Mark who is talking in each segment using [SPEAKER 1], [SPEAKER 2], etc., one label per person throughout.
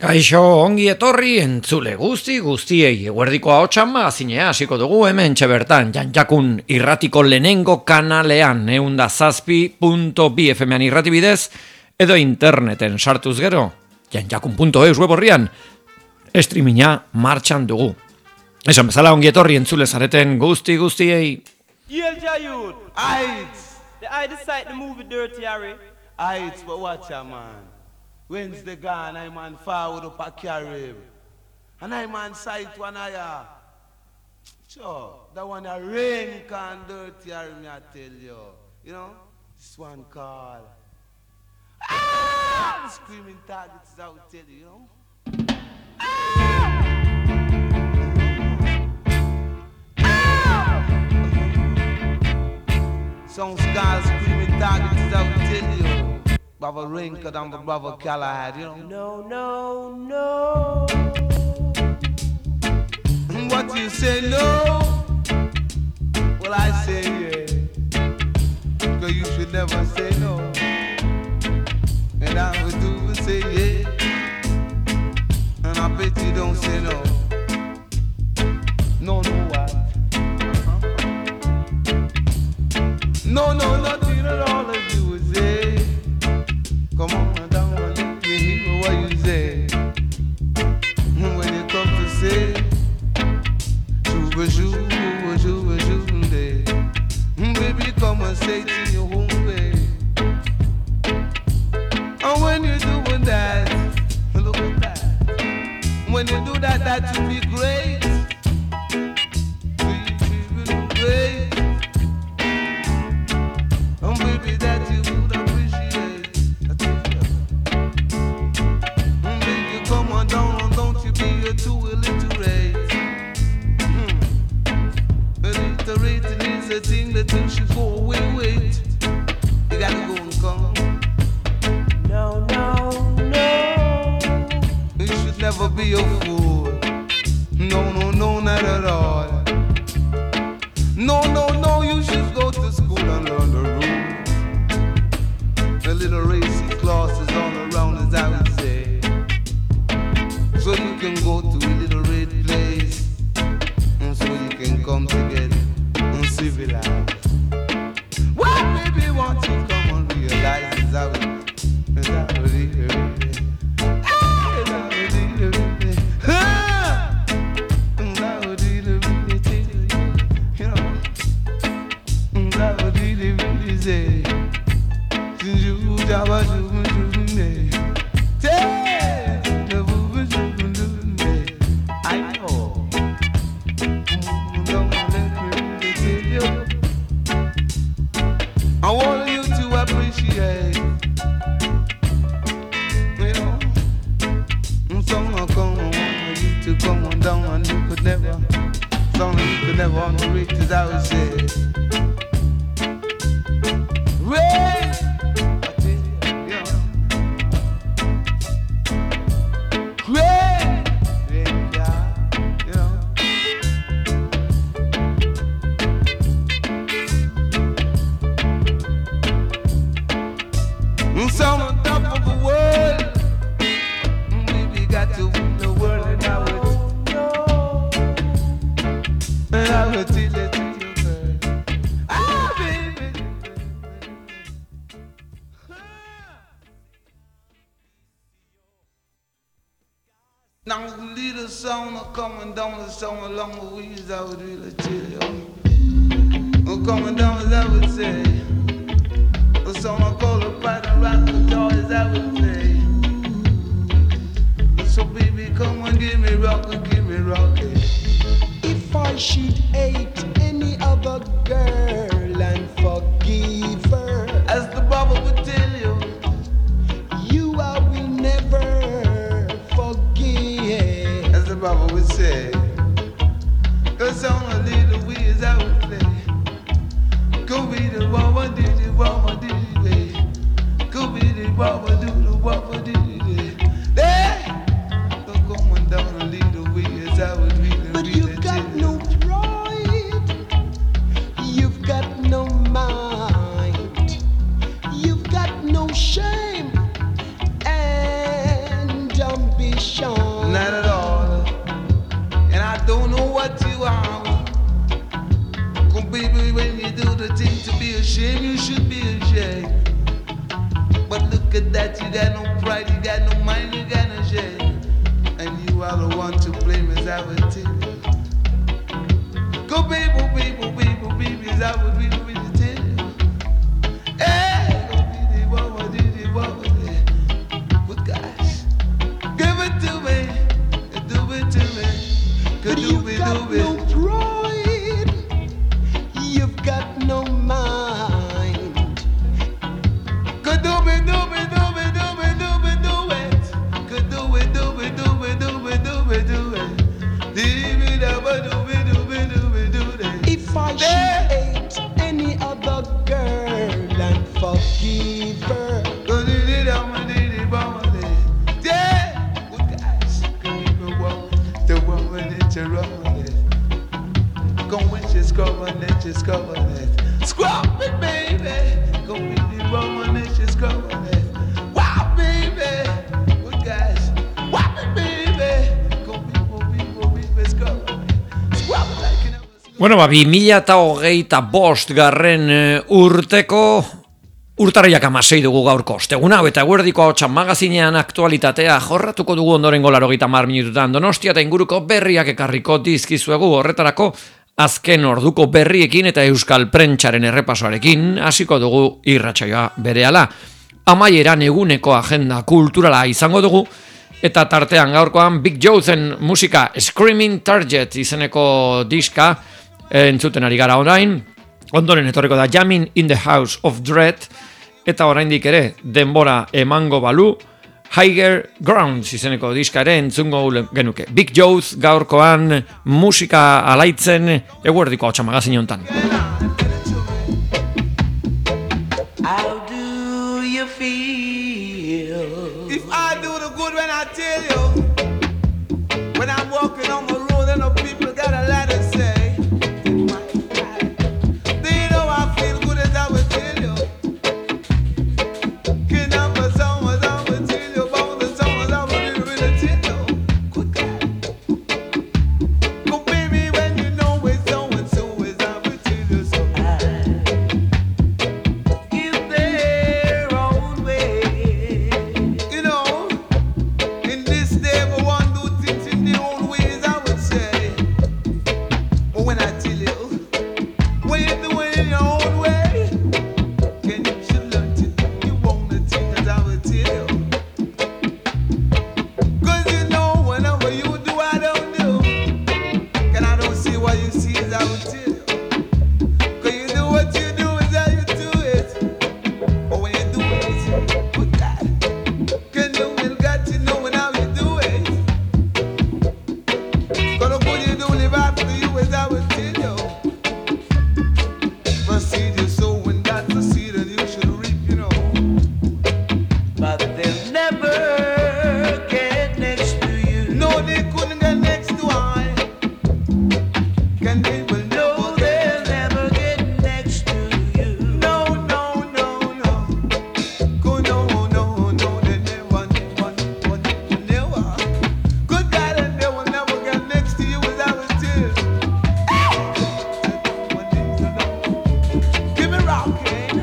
[SPEAKER 1] Kaixo, ongi etorri entzule guztiei eguerdiko ahotsan magazinea hasiko dugu hemen bertan Janjakun irratiko lehenengo kanalean 107.bi FM-an irratibidez edo interneten sartuz gero janjakun.eus web horrian streaminga martxan dugu. Esan bezala ongi etorri entzule zareten guztiei.
[SPEAKER 2] Yel Jayud,
[SPEAKER 3] Aids,
[SPEAKER 2] I decide to move it dirty, Harry.
[SPEAKER 3] Aids, but watch out, man. Wednesday gone, I'm on forward up a Carib. And I'm on site one aya. Sure, that one a rain can dirty, me I tell you. You know, this one call. Ah! Screaming targets is out, tell you, you know. Ah! Ah! Some scars screaming targets is out, tell you. Brother Rinker and Brother Callahan, you know.
[SPEAKER 2] No.
[SPEAKER 3] What you say, no? Well, I say, yeah. Because you should never say no. And I would do say, yeah. And I bet you don't say no. No, what? No, nothing at all of you would say. Come on, I don't want to hear what you say. When you come to say, Juba, day. Baby, come and say to your home, babe. And when you're doing that, look at that. When you do that, that should be great. Great. And baby, that you would appreciate. Baby, come on down, don't you be too illiterate. Illiterating is a thing that you should go away with. You gotta go and come.
[SPEAKER 2] No.
[SPEAKER 3] You should never be a fool. No, not at all. No, you should go to school and learn the rules. A little racy classes all around, as I would say. So you can go to a little red place, and so you can come together and civilize. Well, baby, won't you come and realize as I would I want you to appreciate, you know. So I come on, want you to come on down, and you could never underrate, as I would say. Rain, I tell you, yeah. Rain, yeah, you know. So on top of the world, baby, got to win the world, and I would tell it to you, girl. Ah, baby. Now the little song coming down the song along the ways, I would really tell you. Coming down as I would say. The song I call a fight and rock the toys, I would say. So baby, come and give me rocket.
[SPEAKER 4] If I should hate any other girl and forgive her,
[SPEAKER 3] as the Bible would tell you,
[SPEAKER 4] you I will never forgive.
[SPEAKER 3] as the Bible would say. The song a little weird, I would play. Go be the one. a thing to be ashamed, you should be ashamed. But look at that, you got no pride, you got no mind, you got no shame. And you are the one to blame, as I would tell you. Go people, people, people, people, as I would really tell you. Hey, but gosh, give it to me, do it to me.
[SPEAKER 4] But you've got no pride, you've got no mind.
[SPEAKER 3] Could do it, do it, do it, do it, do it, do it. Could do it, do it, do it, do it, do it, do it.
[SPEAKER 4] If I should hate any other girl and forgive her,
[SPEAKER 3] yeah, good guys, the woman that you're running. Come when she's scrubbing it, she's scrubbing it. Scrub it, baby. Come with the woman that she's scrubbing it. Wow, baby, good guys. Wow, baby. Come with scrubbing it. Scrub it like you never seen.
[SPEAKER 1] Bueno, 2025 garren urteko urtarriak 16 dugu gaurko osteguna, eta eguerdiko ahotsan magazinean aktualitatea jorratuko dugu ondorengo 80 minututan Donostia eta inguruko berriak ekarriko dizkizuegu. Horretarako azken orduko berriekin eta euskal prentsaren errepasoarekin hasiko dugu irratsaioa berehala. Amaieran eguneko agenda kulturala izango dugu, eta tartean gaurkoan Big Joezen musika Screaming Target izeneko diska entzuten ari gara orain. Ondoren etorriko da Jamming in the House of Dread, eta oraindik ere denbora emango balu Higher Grounds izeneko diska ere entzungo genuke. Big Joe's gaurkoan musika alaitzen eguerdiko ahotsa magazin hontan.
[SPEAKER 2] How do you feel?
[SPEAKER 3] If I do the good when I tell you, when I'm walking on the road and the people got a lot to say. Do you know I feel good as I would tell you? Can I put some as I would tell you about the song as I would really tell you? Good God. Go baby when you know it's so and so as I would tell you so.
[SPEAKER 2] Give their own way.
[SPEAKER 3] You know, in this day everyone do things in their own ways, I would say. But when I tell you, when you do it in your own way, can you should learn to do your own thing as I would tell you. Cause you know whenever you do, I don't do. And I don't see what you see as I would tell you. Cause you do what you do as how you do it. But when you do it, put that. Can you will got to know how you do it. Cause the good you do live after you as I would tell you. Proceed your soul when that's the seed that you should reap, you know.
[SPEAKER 2] But they'll never get next to you.
[SPEAKER 3] No, they couldn't get next to I. Can they will
[SPEAKER 2] No,
[SPEAKER 3] never
[SPEAKER 2] they'll never get next to you.
[SPEAKER 3] No, no, no, no. Go no, no, no, they never. Good God, and they will never get next to you as I was tell. Give me rockin'.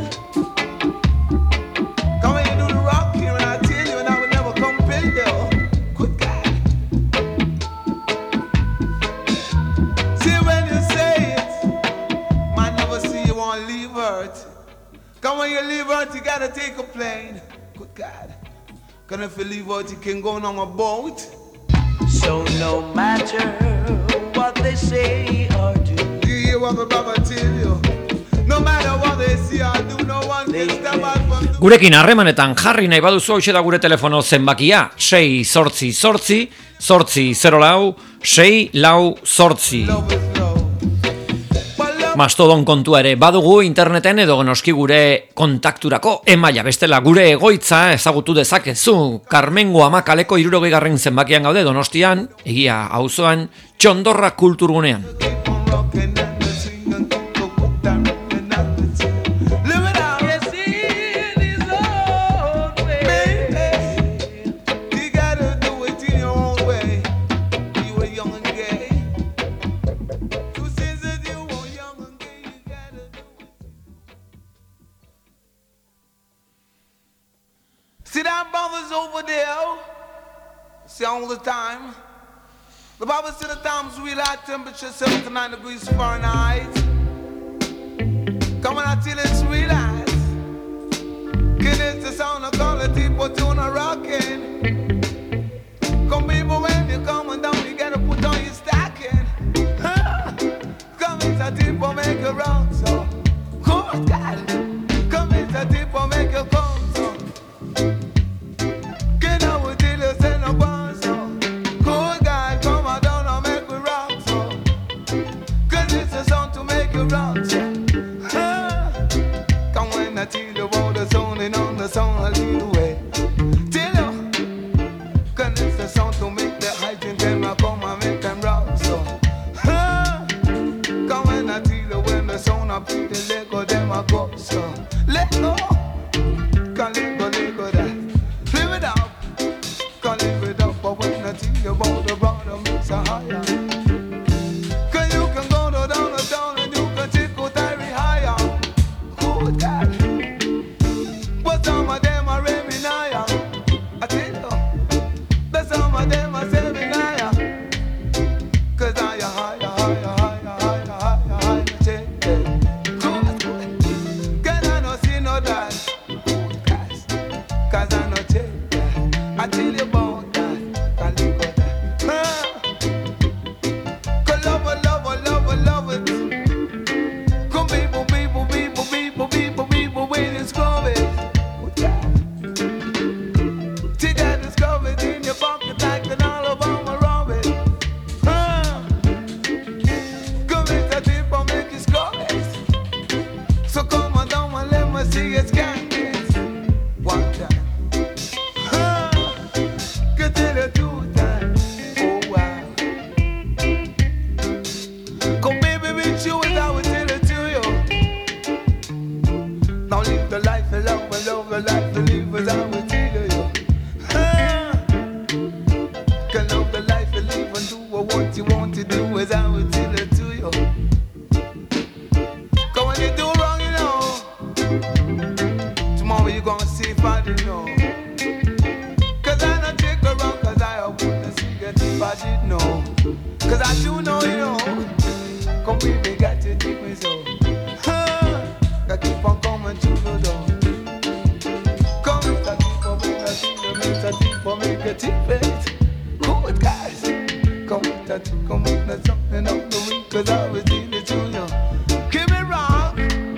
[SPEAKER 3] Come and do the rock here, and I tell you, and I will never compel you. Good God. See when you say it, man never see you won't leave Earth. Come when you leave Earth, you gotta take a plane. Good God. Cause if you leave Earth, you can go on a boat.
[SPEAKER 2] So no matter what they say or do,
[SPEAKER 3] You hear what my Baba tell you? No matter what they see or do, no one can stop us from doing.
[SPEAKER 1] Gurekin harremanetan jarri nahi baduzu hoxe da gure telefono zenbakia 688-804-648.
[SPEAKER 3] Love is love. But love
[SPEAKER 1] Mastodon kontua ere badugu interneten edo noski gure kontakturako emaila bestela gure egoitza ezagutu dezakezu. Karmengo Amakaleko 60. zenbakian gaude Donostian, egia auzoan, Txondorra kulturgunean.
[SPEAKER 3] keep on rocking and the swing and go down and out the tail. Live it out.
[SPEAKER 2] yes, in his own way.
[SPEAKER 3] Baby, you gotta do it in your own way. You were young and gay. Who says that you were young and gay? You gotta do it. our brothers over there, see all the time. The Bible said the times real high temperature, 79 degrees Fahrenheit. Come on, I tell you it's real high. Can it's the sound of quality, but you're not rocking. Come people, when you're coming down, you gotta put on your stocking. Come it's a tip for make you rock, so. Good God. Come it's a tip for make you come, so. Get out with you, send a bun, so. Good God, come on down and make we rock, so. Cause it's a song to make you rock, so. Come when I tell you about the song and on the song, I'll lead the way. Tell you. Cause it's a song to make the hygiene them I come and make them rock, so. Come when I tell you when the song I beat the let go them I go, so. Let go. Can't let go that. Live it up. Can't live it up, but when I tell you about the brother makes a higher. Cause you can go down the town and you can take out every higher. Good God. But some of them are raving higher. I tell you. But some of them are saving higher. Cause higher, higher, higher, higher, higher, higher, higher, take it. Good. Cause I don't see no that. Cause I don't take that. I tell you about that. Can't live with that. Cause love it. Come people, when it's coming. Good God. See that it's covered in your pocket like an Alabama robin. Come it's a tip or make it scores. So come on down and let me see it skankies. One time. Could tell you two times. Oh wow. Come baby with you as I would tell it to you. Now live the life of love the life of live as I would tell you. Can love the life you live and do what you want to do as I will tell it to you. Cause when you do wrong, you know, tomorrow you gonna see if I didn't know. Cause I don't take a wrong, cause I wouldn't see it if I didn't know. Cause I do know, you know. Come baby, got to take me so. Gotta keep on coming to the door. Come with a tip for make a tip, make a tip for make a tip face. Good guys. Come with a tip, come with a something on the week, cause I was in it to you. Keep it rock.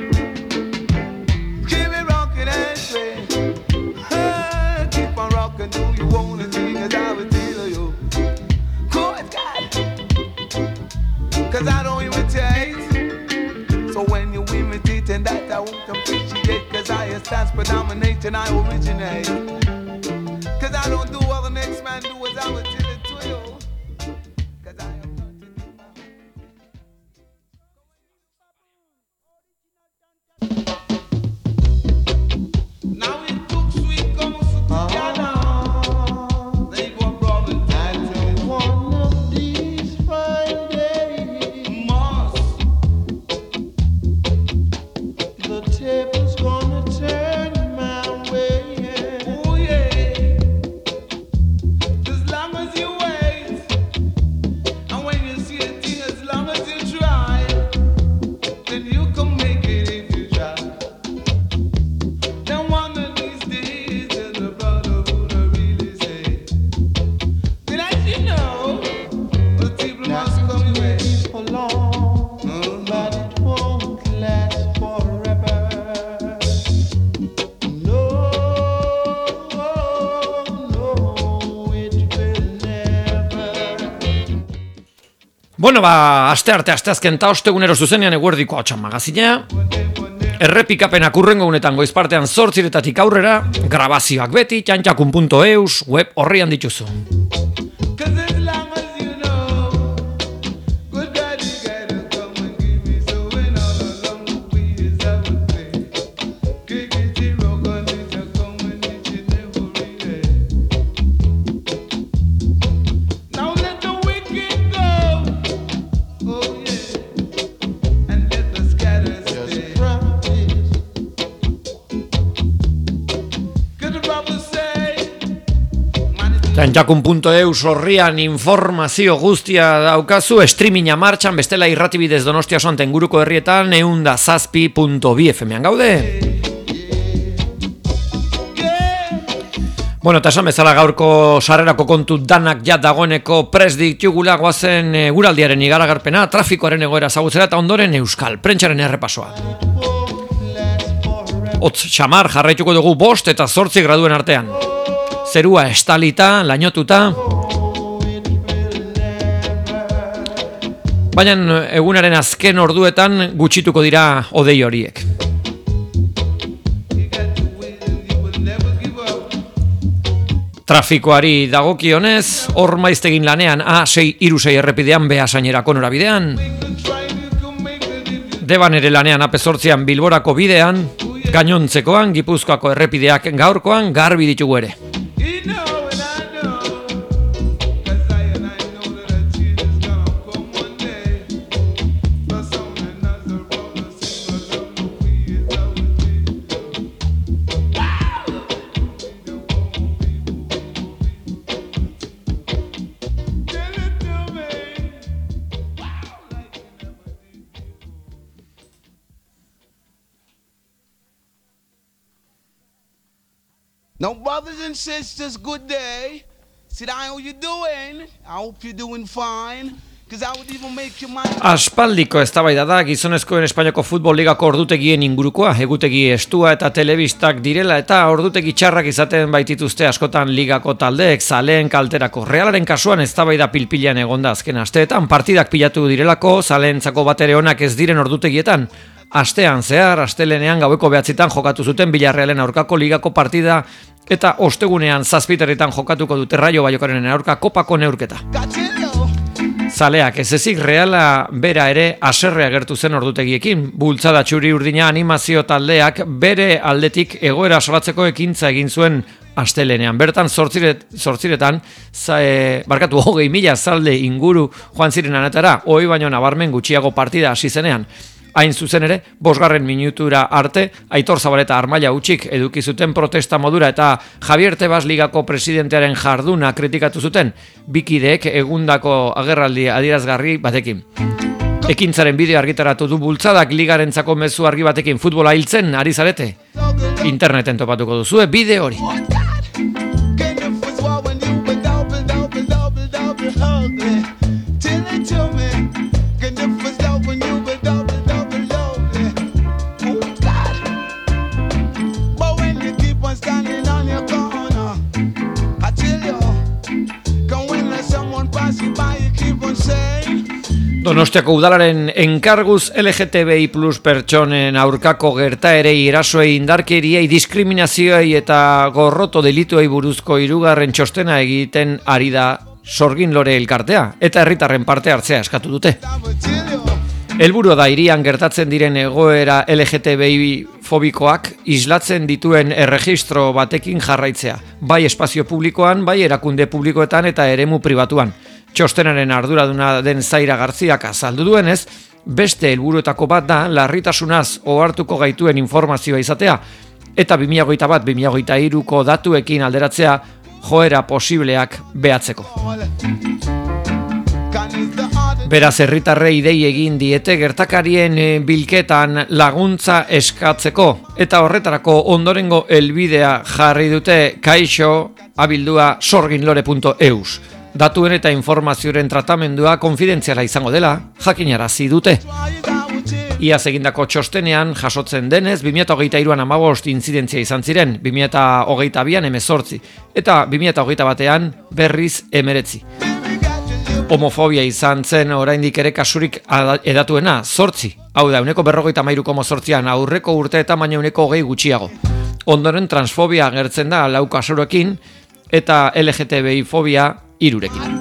[SPEAKER 3] Keep it rocking and sway. Keep on rocking, do you wanna sing as I was tell you. Good guys. Cause I don't imitate. So when you imitate and that I won't appreciate. Cause I stands predominate and I originate. Cause I don't do what the next man do as I would tell it to you. Cause I am not to do my now it took sweet comes together. They go abroad and tell
[SPEAKER 4] One of these fine days,
[SPEAKER 3] must.
[SPEAKER 4] the table's gonna turn my way.
[SPEAKER 3] Oh yeah. As long as you wait, and when you see a thing, as long as you try, then you can make it if you try. Then one of these days, there's a brother who really say, did I you know, the people must come your way.
[SPEAKER 4] For long, but it won't last forever. No, it will never.
[SPEAKER 1] Bueno, asteazken ta ostegunero zuzenean eguerdiko hotxan magazina. Errepikapenak urrengo unetan goizpartean 8:00 aurrera, grabazioak beti, txantxakun.eus, web horrian dituzu.
[SPEAKER 3] Cause as long as you know, good daddy gotta come and give me so when all along the way is I would say, kick it zero, gun it a come and it should never relay. Now let the wicked go, oh yeah, and let the scatter stay.
[SPEAKER 4] Just practice.
[SPEAKER 3] Cause the Bible say,
[SPEAKER 1] Janjakun.eus horrian informazio guztia daukazu, streaminga martxan, bestela irratibidez Donostia soanten guruko herrietan, 107.bfm-an gaude. Bueno, eta esan bezala gaurko sarrerako kontu danak ja dagoeneko prest ditugula, goazen guraldiaren igaragarpena, trafikoaren egoera zagutzera eta ondoren euskal prentsaren errepasoa. Hotz xamar jarraituko dugu 5 eta 8 graduen artean. Zerua estalita, lainotuta. Baina egunaren azken orduetan gutxituko dira hodei horiek. Trafikoari dagokionez, hor maiztegin lanean A636 errepidean Beasainerako norabidean. Deban ere lanean AP8an Bilborako bidean, gainontzekoan Gipuzkoako errepideak gaurkoan garbi ditugu ere.
[SPEAKER 3] Now, brothers and sisters, good day. Sit down, how you doing? I hope you're doing fine. I would even make your mind...
[SPEAKER 1] Aspaldiko eztabaida da gizonezkoen Espainiako futbol ligako ordutegien ingurukoa, egutegi estua eta telebistak direla eta ordutegi txarrak izaten baitituzte askotan ligako taldeek, zaleen kalterako. Realaren kasuan eztabaida pilpilean egonda azken asteetan, partidak pilatu direlako, zaleentzako batere onak ez diren ordutegietan. Astean zehar, astelenean gaueko 9 jokatu zuten Villarrealen aurkako ligako partida eta ostegunean 7 jokatuko dute Rayo Vallecanoren aurka kopako neurketa. Zaleak ez ezik Reala bera ere haserre agertu zen ordutegiekin. Bultzada txuri urdina animazio taldeak bere aldetik egoera salatzeko ekintza egin zuen astelenean. Bertan zortziretan, 20.000 zalde inguru joan ziren anetara, hoi baino nabarmen gutxiago partida hasi zenean. Hain zuzen ere, 5. minutura arte, Aitor Zabaleta Armaila utxik eduki zuten protesta modura eta Javier Tebas ligako presidentearen jarduna kritikatu zuten, bikideek egundako agerraldi adierazgarri batekin. Ekintzaren bideo argitaratu du bultzadak ligarentzako mezu argi batekin futbola hiltzen ari zarete. Interneten topatuko duzue bideo hori. Donostiako udalaren enkarguz LGTBI plus pertsonen aurkako gertaerei, erasoei, indarkeriei, diskriminazioei eta gorroto delituei buruzko 3. txostena egiten ari da Sorgin Lore elkartea eta herritarren parte hartzea eskatu dute. Helburua da hirian gertatzen diren egoera LGTBI fobikoak islatzen dituen erregistro batekin jarraitzea, bai espazio publikoan, bai erakunde publikoetan eta eremu pribatuan. Txostenaren arduraduna den Zaira Garziak azaldu duenez, beste helburuetako bat da larritasunaz ohartuko gaituen informazioa izatea eta 2021-2023ko datuekin alderatzea joera posibleak behatzeko. Beraz, herritarrei dei egin diete gertakarien bilketan laguntza eskatzeko eta horretarako ondorengo helbidea jarri dute kaixo abildua sorginlore.eus. Datuen eta informazioaren tratamendua konfidentziala izango dela jakinarazi dute. Iaz egindako txostenean jasotzen denez 2023an 15 intzidentzia izan ziren, 2022an 18 eta 2021an berriz 19. Homofobia izan zen oraindik ere kasurik edatuena 8. Hau da, 43,8an aurreko urte eta baina 20 gutxiago. Ondoren transfobia agertzen da 4 kasurekin eta LGTBI fobia 3rekin.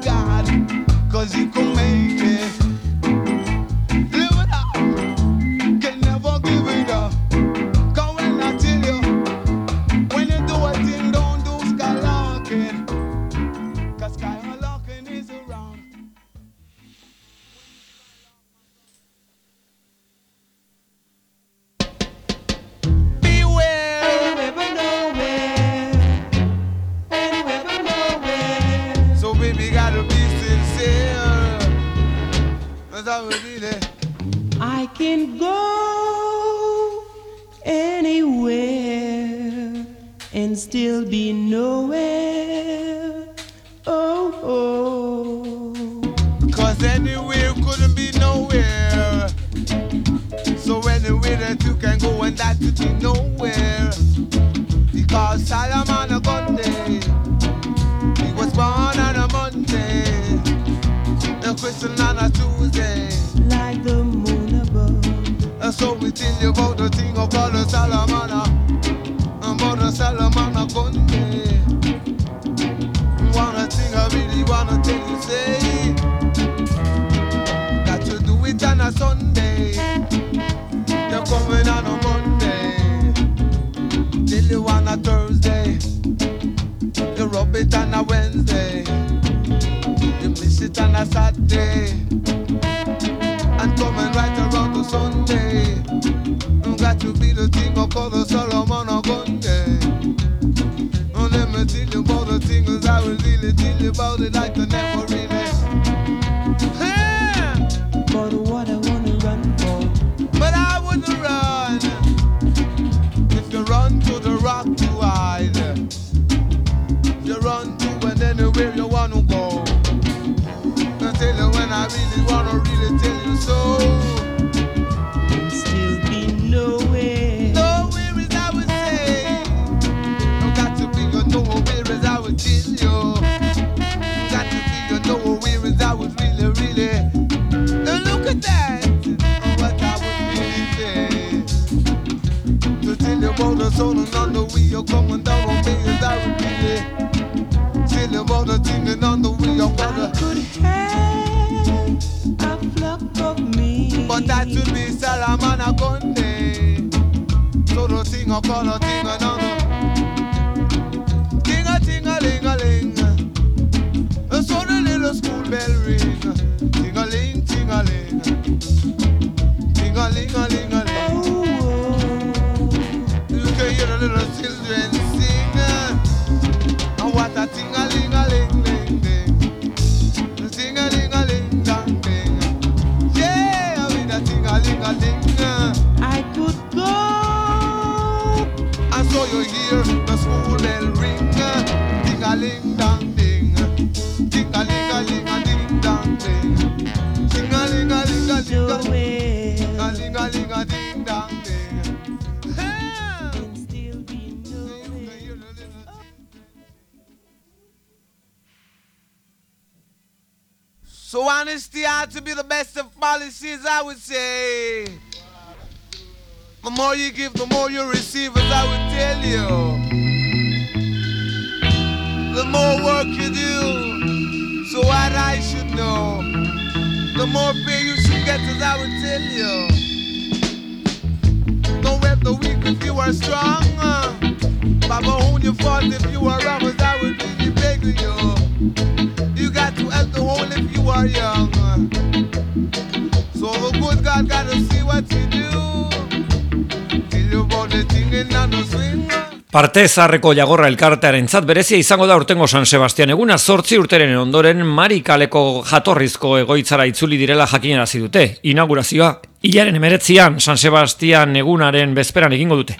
[SPEAKER 4] and still be nowhere. Oh, oh.
[SPEAKER 3] Cause anywhere couldn't be nowhere. So anywhere that you can go and that could be nowhere. Because Solomon a Sunday, he was born on a Monday, a Christian on a Tuesday,
[SPEAKER 4] like the moon above.
[SPEAKER 3] and so we tell you about the thing of called the Solomon, about the Solomon a Sunday. Wanna thing I really wanna tell you, say that you do it on a Sunday, you're coming on a Monday, till you on a Thursday, you rub it on a Wednesday, you miss it on a Saturday, and coming right around to Sunday, you got to be the thing I call the Solomon a Sunday. Let me tell you about the things I will really tell you about it like the never really. Yeah.
[SPEAKER 4] But what I wanna run for,
[SPEAKER 3] But I wouldn't run if you run to the rock to hide. You run to and anywhere you wanna go. I tell you when I really wanna really tell you so.
[SPEAKER 4] and still be nowhere.
[SPEAKER 3] Nowhere is I would say. You got to be your nowhere is I would tell you. Got to be your nowhere is I would really, really. Now look at that. What I would really say. To tell you about the sun and on the way you're coming down on me is I would really. Tell you about the thing and on the way you're
[SPEAKER 4] I
[SPEAKER 3] gonna.
[SPEAKER 4] could have a flock of me,
[SPEAKER 3] But that should be Solomon a Sunday. So the thing I call a thing another. Ting a ling a ling. So the little school bell ring. Ting a ling, ting a ling. Ting a ling a ling a ling.
[SPEAKER 4] Oh,
[SPEAKER 3] You can hear the little children sing. And what a ting a ling ling ding. Ting a ling dang ding. Yeah, with a ting a ling ding.
[SPEAKER 4] I could go.
[SPEAKER 3] And so you hear the school bell ring, ding a ling dang ding, ding a ling ding dang ding, ding a ling a ling a ling
[SPEAKER 4] Nowhere.
[SPEAKER 3] ding dang ding.
[SPEAKER 4] And still be nowhere.
[SPEAKER 3] So honesty ought to be the best of policies, I would say. The more you give, the more you receive, as I would tell you. The more work you do, so what I should know. The more pay you should get, as I would tell you. Don't help the weak if you are strong. Baba, own your fault if you are wrong, as I would really beg you. You got to help the whole if you are young. So the good God got to see what you do.
[SPEAKER 1] Parte zaharreko jagorra elkartearentzat berezia izango da urtengo San Sebastian eguna. 8 urteren ondoren Marikaleko jatorrizko egoitzara itzuli direla jakinarazi dute. Inaugurazioa hilaren 19an San Sebastian egunaren bezperan egingo dute.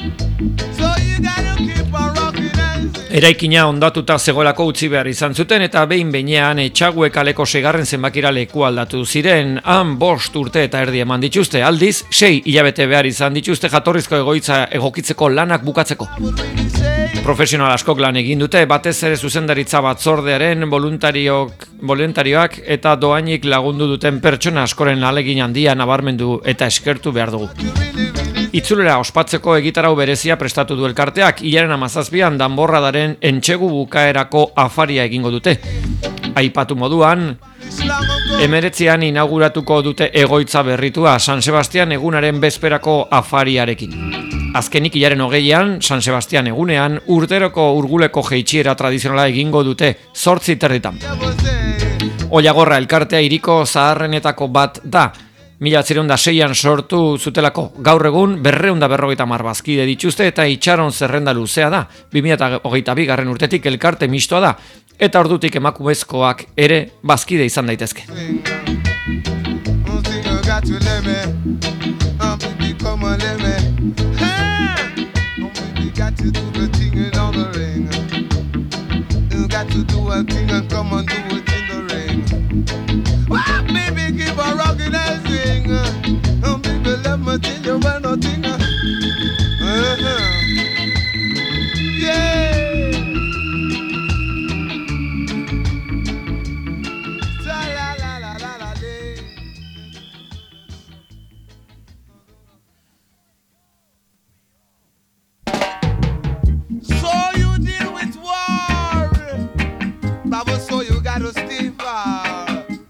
[SPEAKER 1] Eraikina ondatuta zegoelako utzi behar izan zuten eta behin-behinean Etxague kaleko 6. zenbakira leku aldatu ziren. Han 5 urte eta erdi eman dituzte, aldiz 6 hilabete behar izan dituzte jatorrizko egoitza egokitzeko lanak bukatzeko. Profesional askok lan egin dute, batez ere zuzendaritza batzordearen voluntarioak eta doainik lagundu duten pertsona askoren ahalegin handia nabarmendu eta eskertu behar dugu. Itzulera ospatzeko egitarau berezia prestatu du elkarteak, hilaren 17an danborradaren entsegu bukaerako afaria egingo dute. Aipatu moduan, 19an inauguratuko dute egoitza berritua San Sebastian egunaren bezperako afariarekin. Azkenik hilaren 20an, San Sebastian egunean, urteroko urguleko jeitsiera tradizionala egingo dute 8:30. Ollagorra elkartea hiriko zaharrenetako bat da. 1906an sortu zutelako, gaur egun 250 bazkide dituzte eta itxaron zerrenda luzea da. 2022 urtetik elkarte mistoa da, eta ordutik emakumezkoak ere bazkide izan daitezke.
[SPEAKER 3] Got to do the thing on the ring. You got to do a thing and come and do it in the ring. Well, baby, keep on rocking and swing. Baby, let me tell you when nothing. Yeah. So you deal with war, Baba, so you gotta stay far.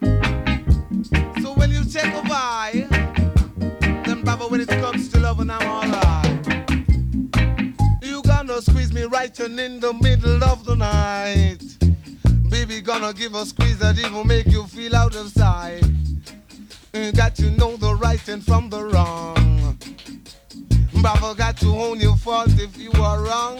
[SPEAKER 3] So when you take a bite, then Baba, when it comes to love and I'm alright, you gonna squeeze me right in the middle of the night. Baby, gonna give a squeeze that even make you feel out of sight. You got to know the right and from the wrong. Bravo, got to own your fault if you are wrong.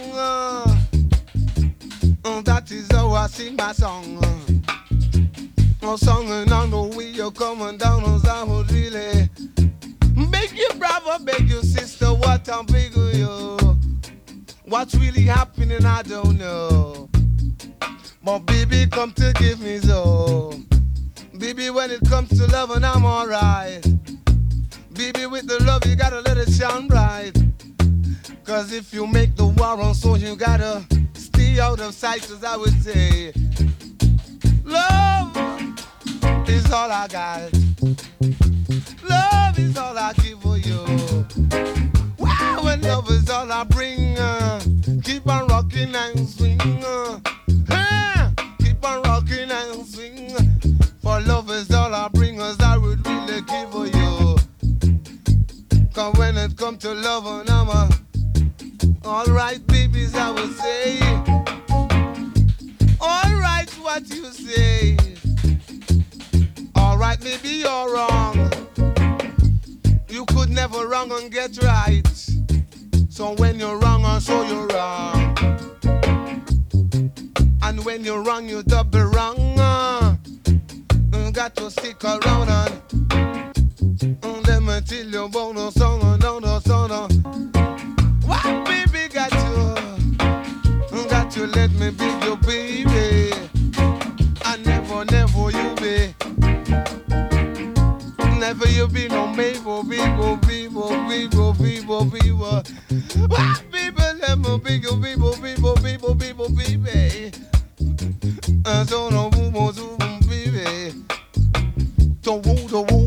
[SPEAKER 3] That is how I sing my song. A song and I know we you're coming down on I would really beg you, brother, beg you, sister, what I'm big of you. What's really happening, I don't know. But baby, come to give me so. Baby, when it comes to love and I'm alright. Baby, with the love, you gotta let it shine bright. Cause if you make the war on, so you gotta stay out of sight, as I would say. Love is all I got. Love is all I give for you. Wow, when love is all I bring, keep on rocking and swing. Keep on rocking and swing. For love is all I bring, as I would really give for you. Cause when it comes to love and I'm alright, babies, I would say. Alright, what you say. Alright, maybe you're wrong. You could never wrong and get right. So when you're wrong, and so you're wrong. And when you're wrong, you double wrong. You got to stick around and let me tell you about no song, no song. What baby got to let me be your baby. I never you be. Never you be no people. What people let me be your people, baby. And so no baby. Do baby.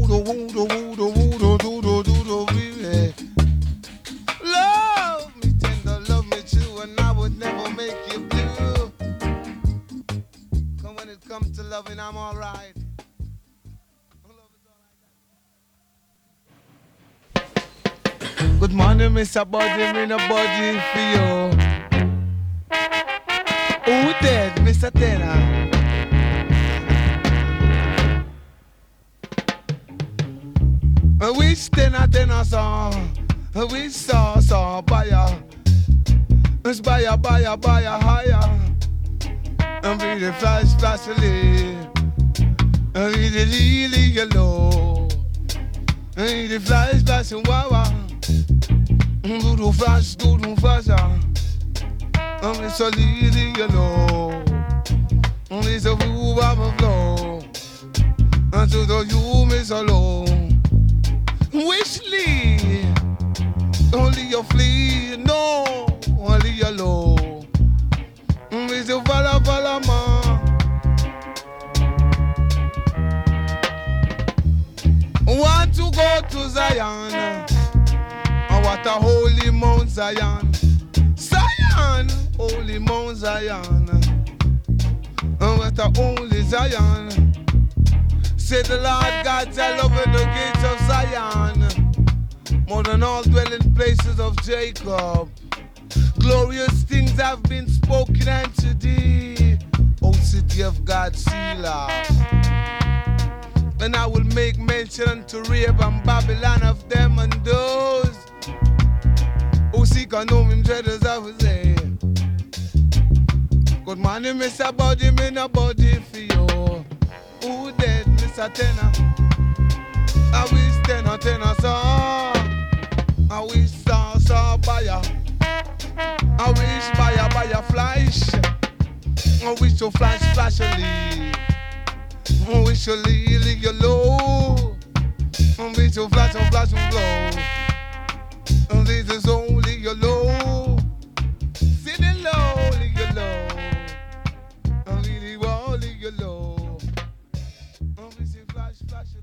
[SPEAKER 3] Love me tender, love me true, and I would never make you blue. Cause when it comes to loving, I'm alright. Good morning, Mr. Body, me no body for you. Who dead, Mr. Tenor? We tenor song. We saw buyer. It's buyer higher. And be the flash flashly. And be the lily yellow. And the flash flashing wawa. Do the flash. And it's a lily yellow. And it's a blue of flow. And to the you miss alone. Wishly, only your flee, no, only your low. Miss you follow ma. Want to go to Zion, and what a holy Mount Zion. Zion, holy Mount Zion, and what a holy Zion. Say the Lord God shall open the gates of Zion, more than all dwelling places of Jacob. Glorious things have been spoken unto thee, O city of God, Selah. And I will make mention to Rahab and Babylon of them and those who seek and know him dread, as I would say. Good morning, Mr. Body, me no body for you. Who dead, Mr. Tenor? I wish tenor song. I wish saw buyer. I wish buy a flash. I wish to flash flashily. I wish to leave you low. I wish to flash and blow. And this is only your low. Sitting low, leave you low. I really want leave you low. I wish to flash flashily.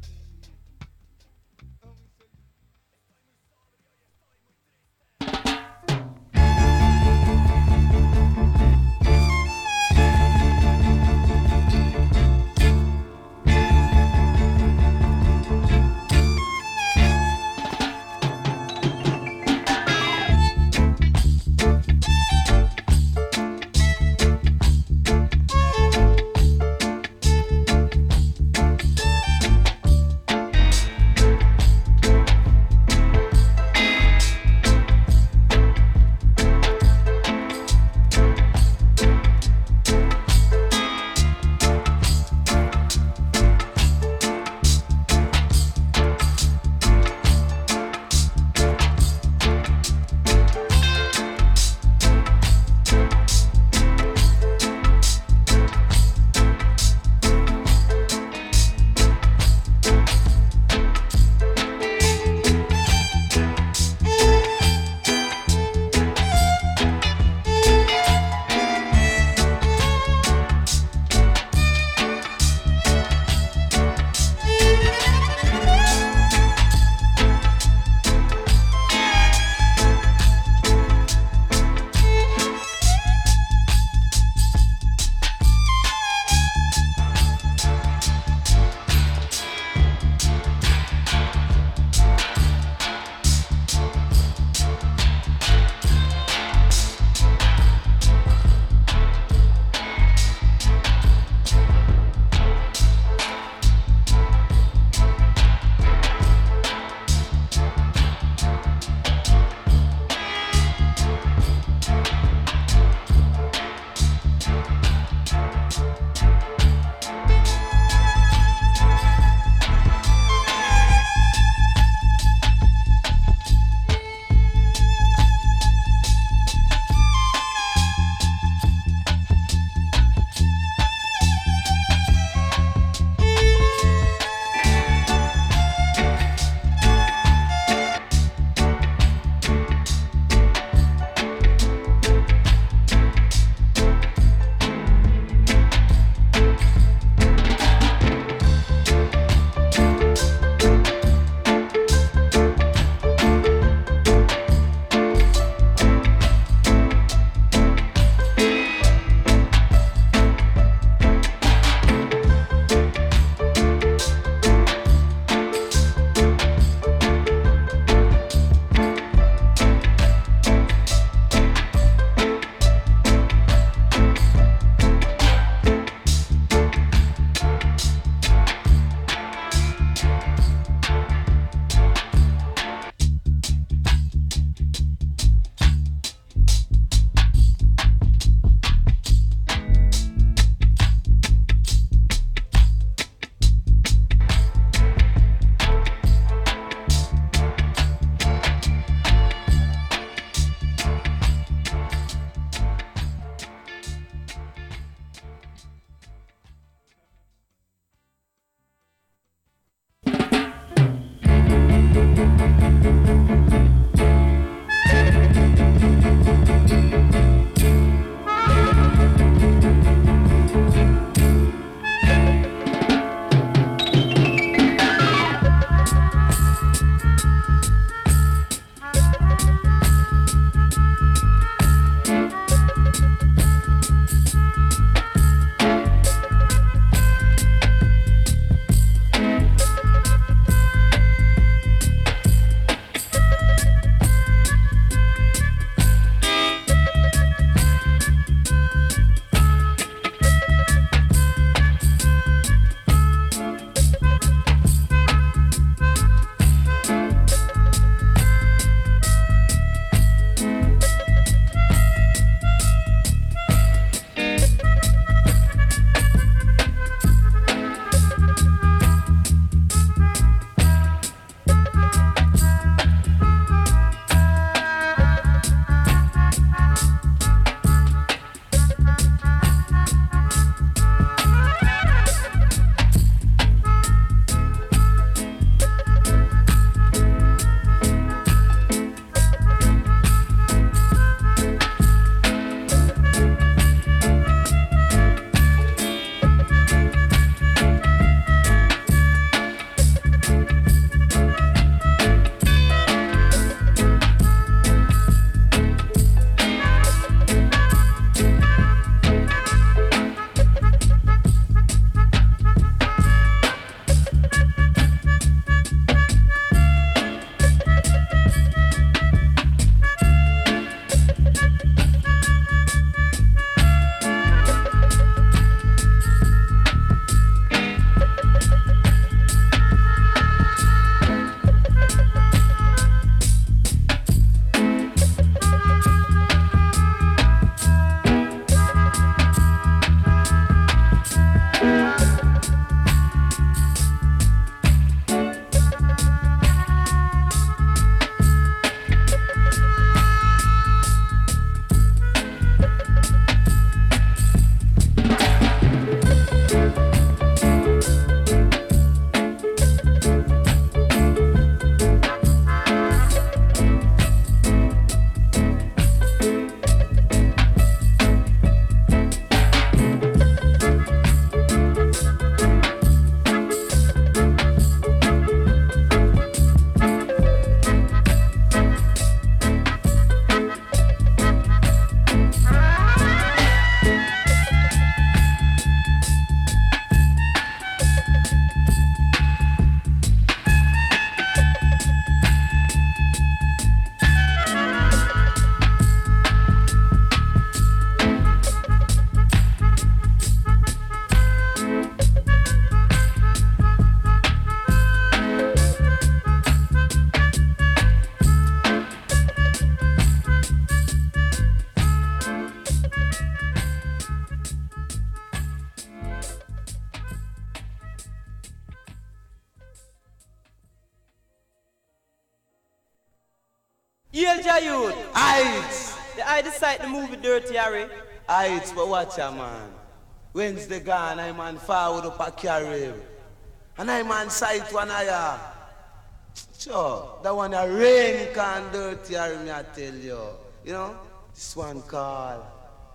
[SPEAKER 5] Yelja youth.
[SPEAKER 3] Heights.
[SPEAKER 5] I decide the movie Dirty Harry.
[SPEAKER 3] Heights, but watch ya, man. Wednesday gone, I man forward up a carry. And I man sight one eye. Sure, that one a rain can dirty, me I tell you. You know, this one called.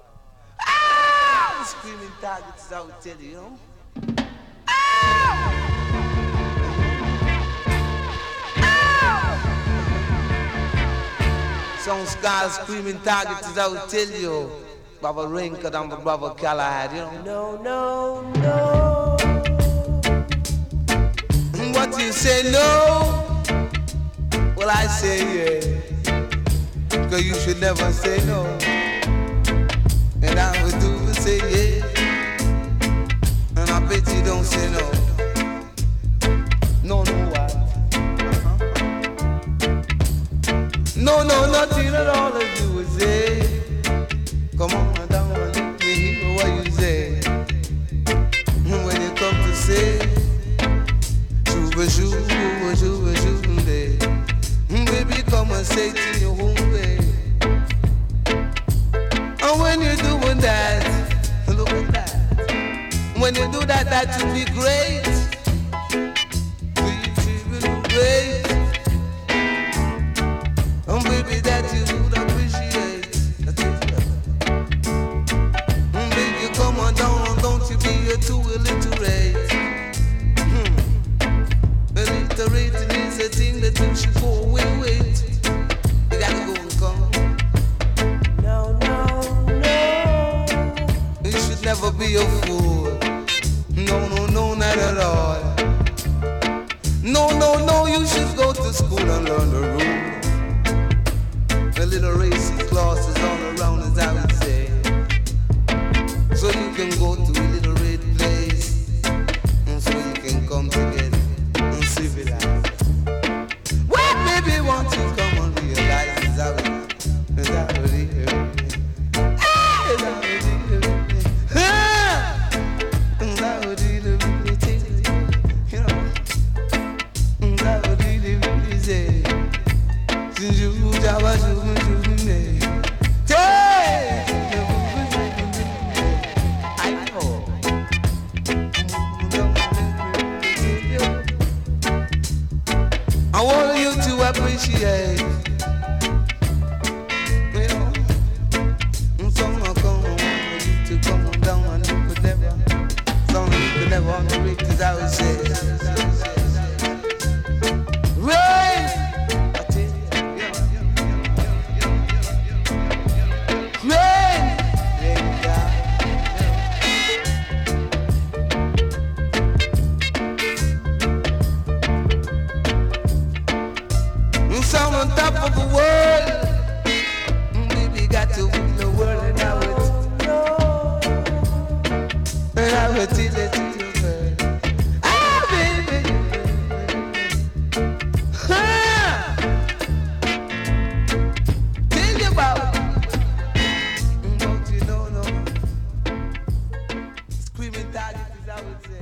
[SPEAKER 3] Ah! Screaming targets, I will tell you, you know. Some scars screaming targets, I will tell you. Baba Rinka and Brother Callahan, you know.
[SPEAKER 5] No, no, no.
[SPEAKER 3] What you say no? Well, I say yeah. Cause you should never say no. And I would do say yeah. And I bet you don't say no. No, no, what? No, no, nothing at all that you would say. Come on, I don't want to hear what you say. When you come to say, Shuba, Shuba, Shuba, Shuba, baby, come and say to your home, baby. And when you're doing that, look at that. When you do that, that should be great. It will be great. And baby, that you would appreciate. That's it. And baby, come on down, don't you be too illiterate. Illiterating is a thing that you should go away with. You gotta go and come.
[SPEAKER 5] No, no, no.
[SPEAKER 3] You should never be a fool. No, no, no, not at all. No, no, no, you should go to school and learn the rules. The little racy classes all around, as I would say. So you can go to a little red place, and so you can come together and civilize. Well, baby, won't you come and realize as I would hear. As I would hear. As I would hear, you know. As I would hear, say. You Java, I know. I want you to appreciate. You know, someone come and want you to come on down and you could never. Someone you could never underrate, as I would say. Rain! On top of the world, baby, got to win the world, and I will tell it to you, girl. Ah, baby, tell you about, don't you know, no, screaming targets, as I would say.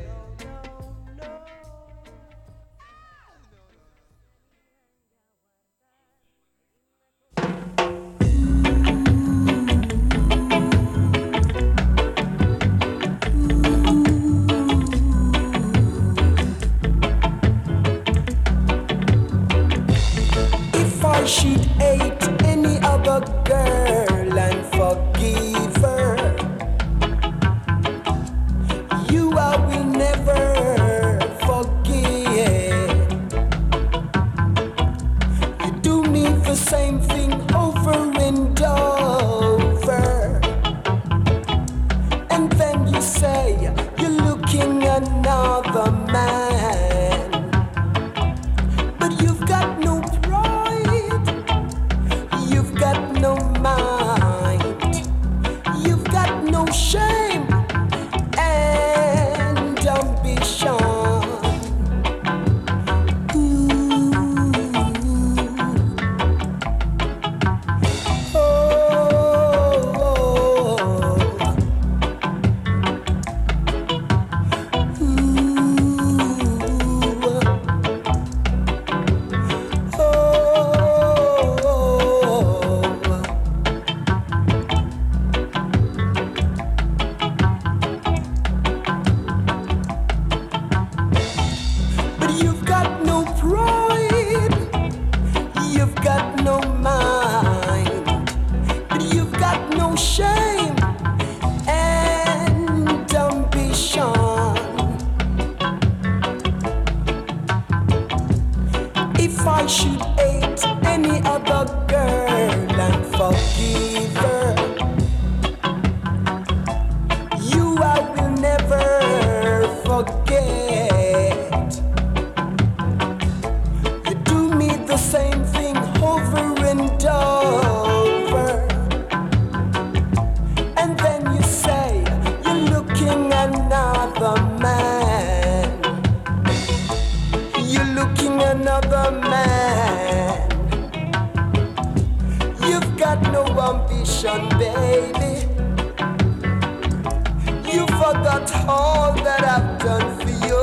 [SPEAKER 4] forgot all that I've done for you.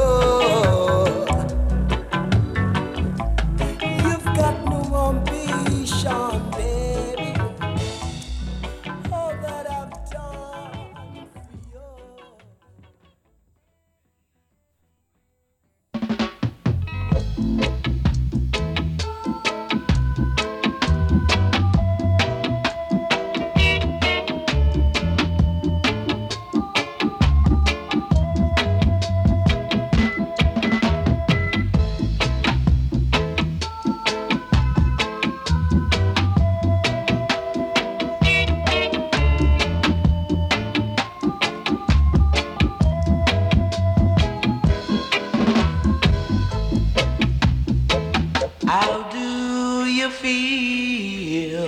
[SPEAKER 4] You've got no ambition, baby. All that I've done for you.
[SPEAKER 2] How do you feel?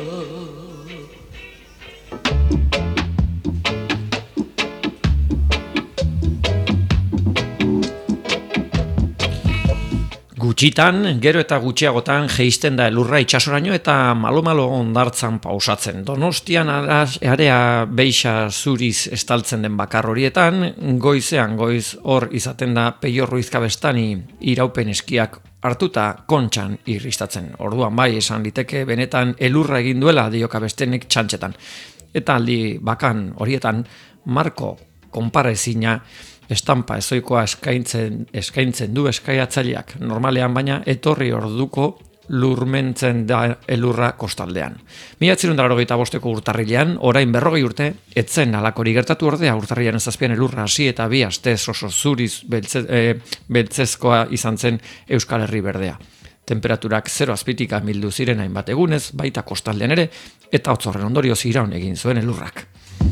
[SPEAKER 1] Gutxitan, gero eta gutxiagotan jeisten da elurra itsasoraino eta malo-malo ondartzan pausatzen. Donostian area beixa zuriz estaltzen den bakar horietan, goizean goiz hor izaten da Peio Ruiz Kabestani iraupen eskiak hartuta kontxan irristatzen. Orduan bai, esan liteke benetan elurra egin duela dio Kabestenek txantxetan. Eta aldi bakan horietan, marko konparazina estampa ezoikoa eskaintzen du eskaiatzaileak normalean, baina etorri orduko lurmentzen da elurra kostaldean. 1985ko urtarrilean, orain 40 urte, etzen alakori gertatu ordea urtarrilean 7 elurra hasi eta 2 astez oso zuriz beltzezkoa izan zen Euskal Herri berdea. Temperaturak 0 azpitik amildu ziren hainbat egunez, baita kostaldean ere, eta hotzorren ondorioz iraun egin zuen elurrak.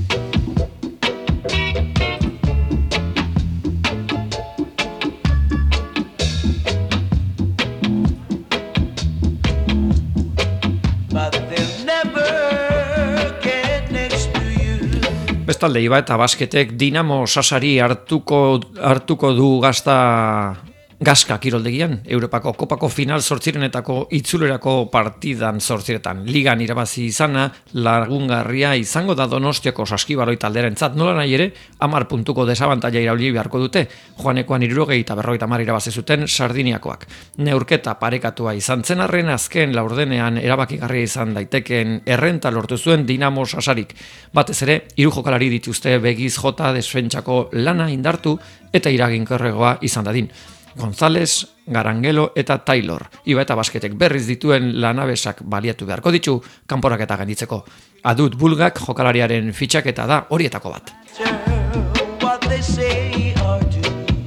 [SPEAKER 1] Bestalde, Iba eta Basketek Dinamo Sasari hartuko du Gaska kiroldegian, Europako Kopako final zortzirenetako itzulerako partidan zortziretan. Ligan irabazi izana lagungarria izango da Donostiako Saskibaloi taldearentzat, nola nahi ere, 10 puntuko desabantaila irauli beharko dute, joanekoan 60 eta 50 irabazi zuten Sardiniakoak. Neurketa parekatua izan zen arren, azken laurdenean erabakigarria izan daitekeen errenta lortu zuen Dinamo Sasarik. Batez ere, 3 jokalari dituzte begiz jota desfentsako lana indartu eta iraginkorregoa izan dadin. González, Garangelo eta Taylor. Iba eta Basketek berriz dituen lanabesak baliatu beharko ditu kanporaketa gainditzeko. Adut Bulgak jokalariaren fitxaketa da horietako bat.
[SPEAKER 2] What they say or do,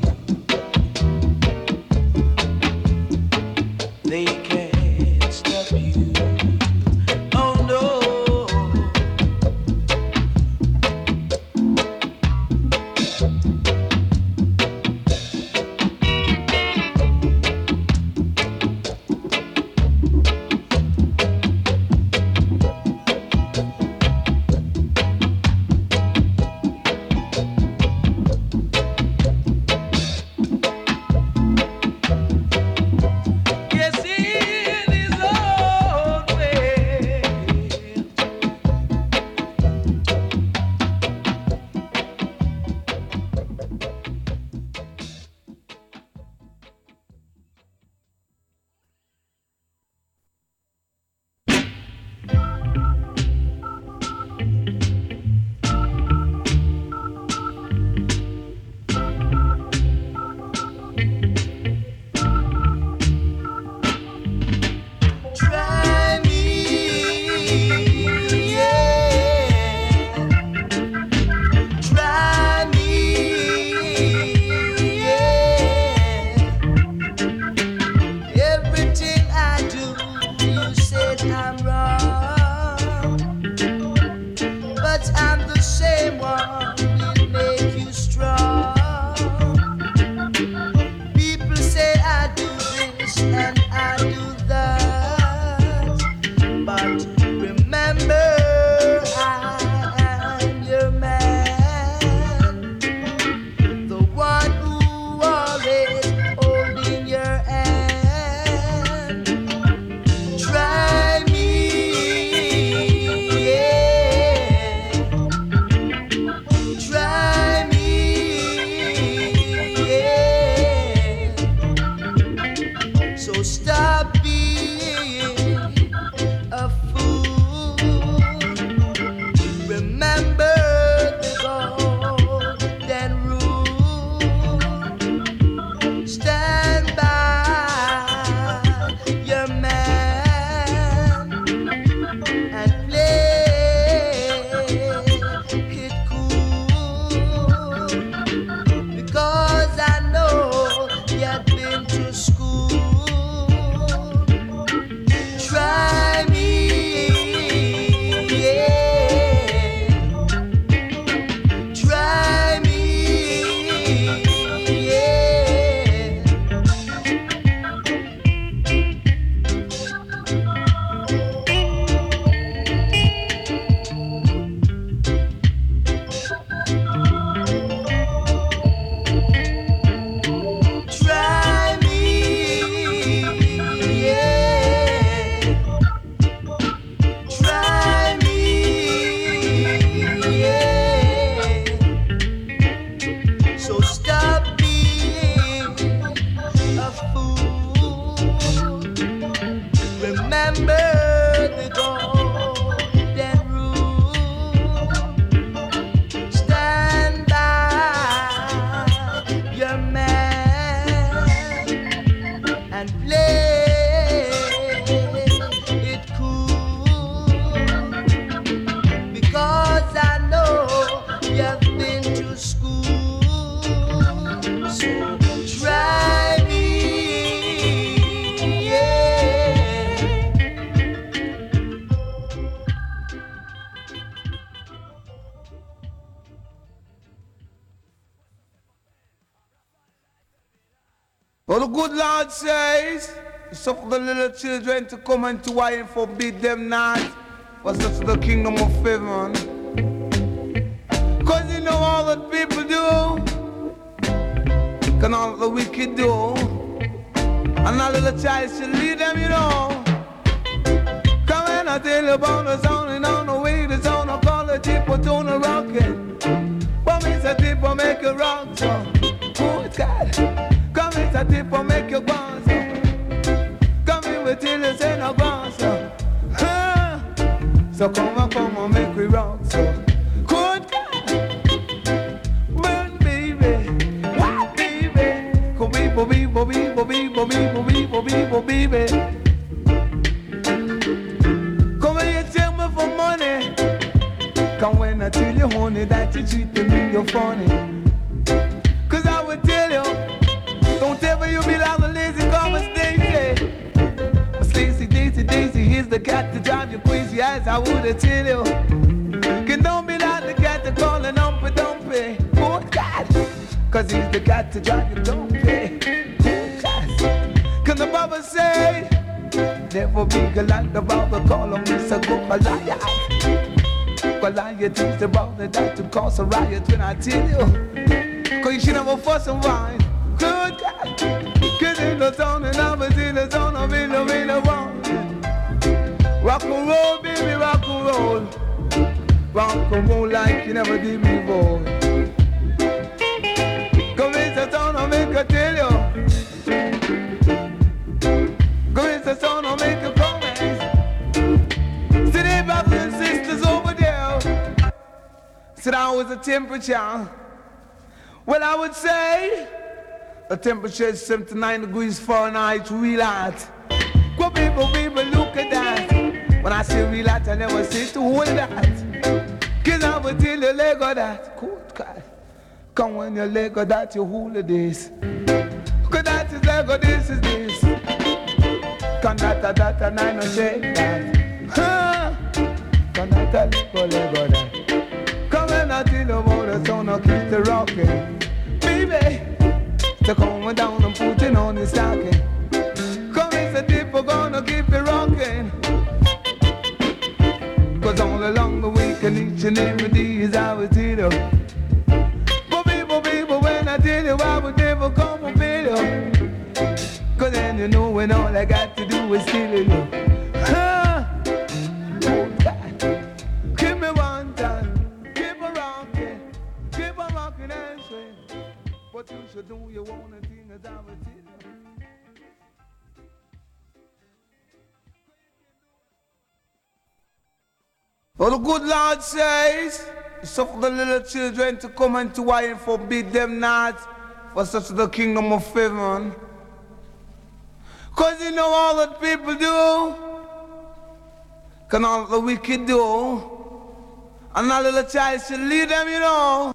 [SPEAKER 2] they can't stop you. Oh no. Yes,
[SPEAKER 3] Well, the good Lord says, suffer the little children to come into why and forbid them not, for such the kingdom of heaven. Cause you know all that people do, can all the wicked do, and a little child should lead them, you know. Come and I tell you about the sound and on the way, the sound of all the people doing the rockin'. But me say people make you rock, so good God. Come in, say people make you bounce, so come in with till you say no bounce, so so come on, make we rock, so good God. Burn baby, what baby? Come baby, baby. Come here, tell me for money. Come when I tell you, honey, that you treating me, you're funny. Cause I would tell you, don't ever you be like a lazy girl, Stacy. Daisy, here's the cat to drive you crazy as I would tell you. Can don't be like the cat to call an dumpy. Oh God, cause he's the cat to drive you dumpy. Oh God, can the Bible say, never be gallant about the call of Mr. Goliath. Goliath is the brother that to cause a riot when I tell you. Cause you should never fuss and whine. Good God, cause in the town and I was in the town of in the one. Rock and roll, baby, rock and roll. Rock and roll like you never did before. Come in the town and make a tell you. Come in the town and make a promise. See the brothers and sisters over there. Said I was the temperature. Well, I would say the temperature is 79 degrees Fahrenheit, real hot. Go people, look at that. When I say real hot, I never say to hold that. Cause I would tell you leg of that. Good God. Come when you leg of that, you hold this. Cause that is leg of this is this. Come that, and I no say that. Come that, leg of that. Come and I tell you about the sound of keep the rocking. Baby, to come down and put it on the stocking. Come and say people gonna keep it rocking. Cause all along the week and each and every day is how it is. But people, when I tell you I would never come and pay you. Cause then you know when all I got to do is steal you. Oh God, keep me one time. Keep on rocking and swing. What you should do, you wanna think as I would tell you. Well, the good Lord says, suffer the little children to come into why and forbid them not, for such the kingdom of heaven. Cause you know all that people do, can all the wicked do, and a little child should lead them, you know.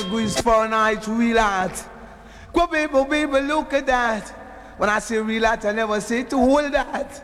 [SPEAKER 3] go is for night real art. Go baby, look at that. When I say real art, I never say to hold that.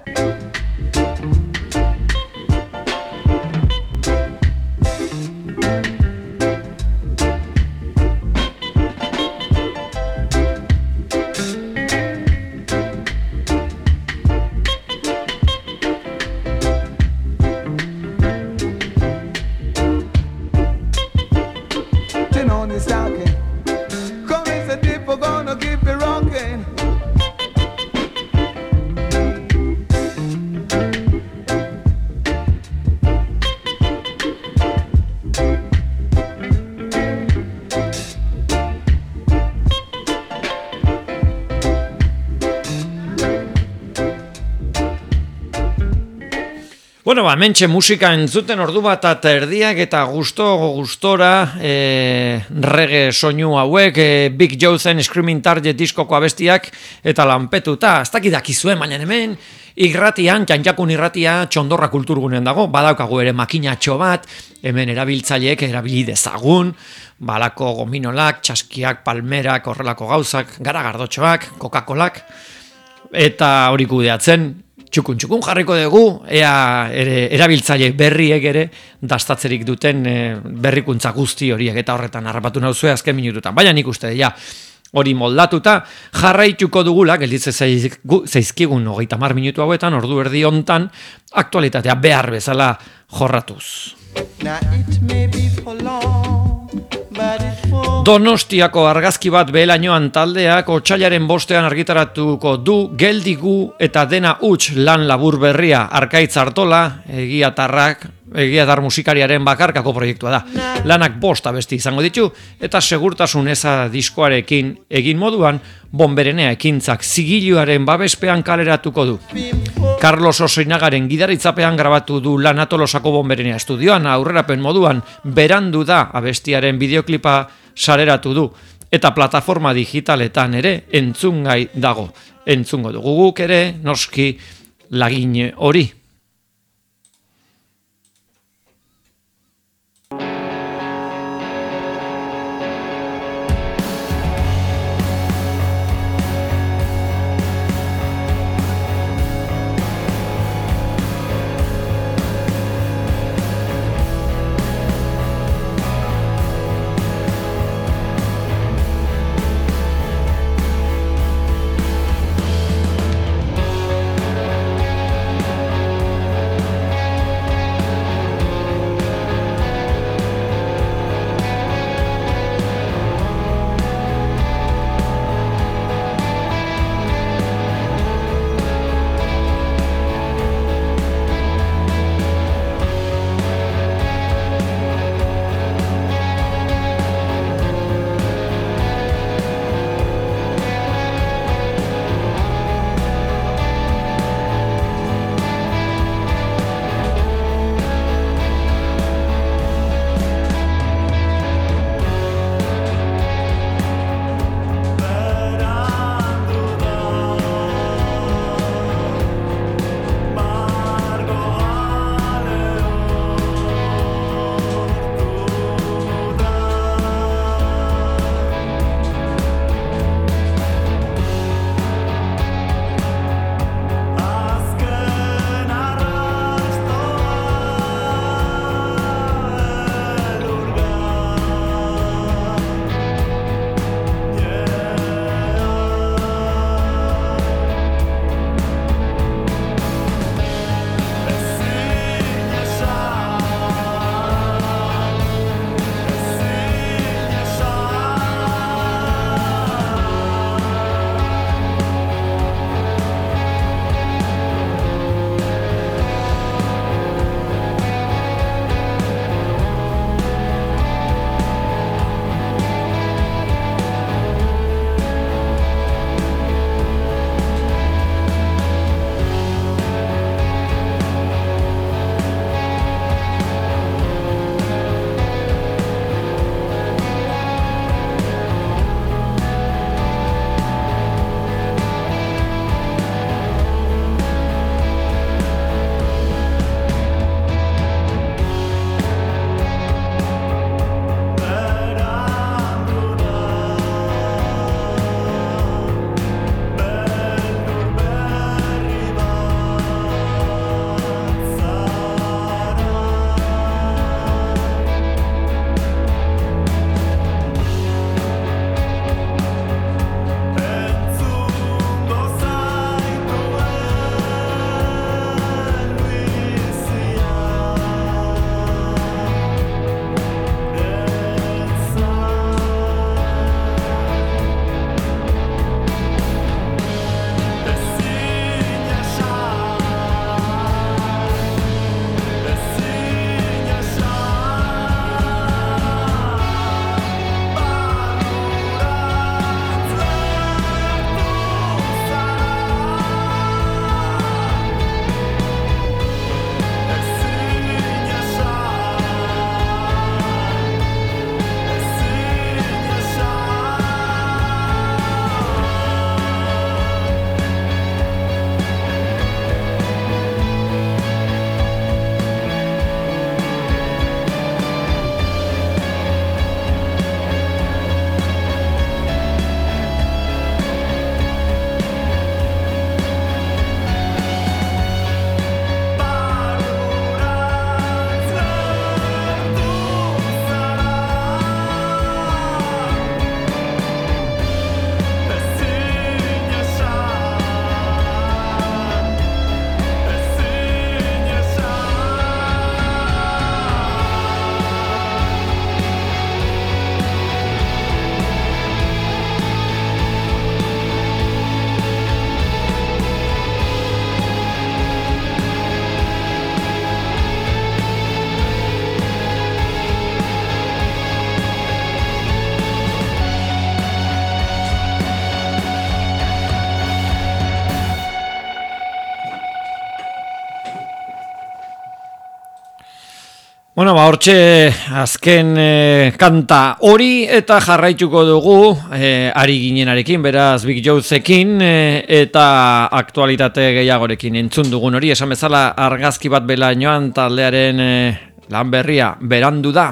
[SPEAKER 1] Bueno, mentxe musika entzuten ordu bat eta erdiak eta gustora reggae soinu hauek, Big Joe zen Screaming Target diskoko abestiak eta lanpetuta, ez dakizuen, baina hemen irratian, Janjakun irratia Txondorra kulturgunean dago, badaukagu ere makinatxo bat, hemen erabiltzaileek erabili dezagun, balako gominolak, txaskiak, palmerak, horrelako gauzak, garagardotxoak, Coca-Colak, eta hori kudeatzen, txukun jarriko dugu, ea erabiltzaile berriek ere dastatzerik duten berrikuntza guzti horiek eta horretan harrapatu nauzue azken minututan. Baina nik uste, hori moldatuta jarraituko dugula, gelditze zaizkigun 30 minutu hauetan, ordu erdi hontan, aktualitatea behar bezala jorratuz. Donostiako argazki bat behelainoan taldeak otsailaren 5 argitaratuko du Geldigu eta Dena Huts lan labur berria. Arkaitz Artola, egiatar musikariaren bakarkako proiektua da. Lanak 5 abesti izango ditu eta segurtasun eza diskoarekin egin moduan Bonberenea ekintzak zigiluaren babespean kaleratuko du. Carlos Osoinagaren gidaritzapean grabatu du lan Tolosako Bonberenea estudioan, aurrerapen moduan berandu da abestiaren bideoklipa sareratu du eta plataforma digitaletan ere entzungai dago. Entzungo dugu guk ere noski lagin hori. Bueno, hortxe azken kanta hori eta jarraituko dugu ari ginenarekin, beraz Big Joezekin eta aktualitate gehiagorekin entzun dugun hori. Esan bezala argazki bat belainoan taldearen lan berria berandu da.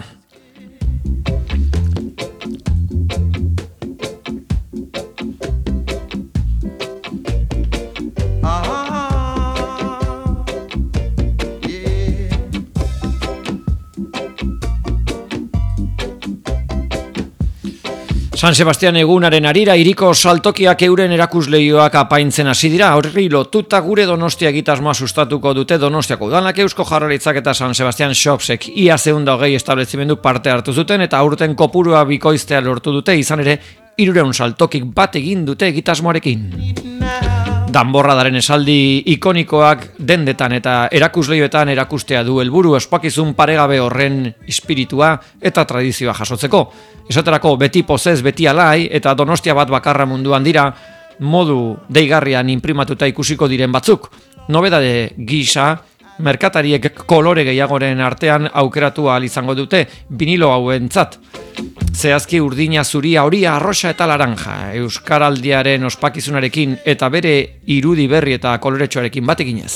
[SPEAKER 1] San Sebastian egunaren arira hiriko saltokiak euren erakusleioak apaintzen hasi dira. Horri lotuta gure Donostia egitasmoa sustatuko dute Donostiako Udalak, Eusko Jaurlaritzak eta San Sebastian Shopsek ia 220 establezimendu parte hartu zuten eta aurten kopurua bikoiztea lortu dute, izan ere 300 saltokik bat egin dute egitasmoarekin. Danborradaren esaldi ikonikoak dendetan eta erakusleioetan erakustea du helburu, ospakizun paregabe horren espiritua eta tradizioa jasotzeko. Esaterako beti pozez, beti alai eta Donostia bat bakarra munduan dira, modu deigarrian inprimatuta ikusiko diren batzuk. Nobedade gisa, merkatariek kolore gehiagoren artean aukeratu ahal izango dute vinilo hauentzat. Zehazki urdina, zuria, horia, arrosa eta laranja, Euskaraldiaren ospakizunarekin eta bere irudi berri eta koloretxoarekin batekinez.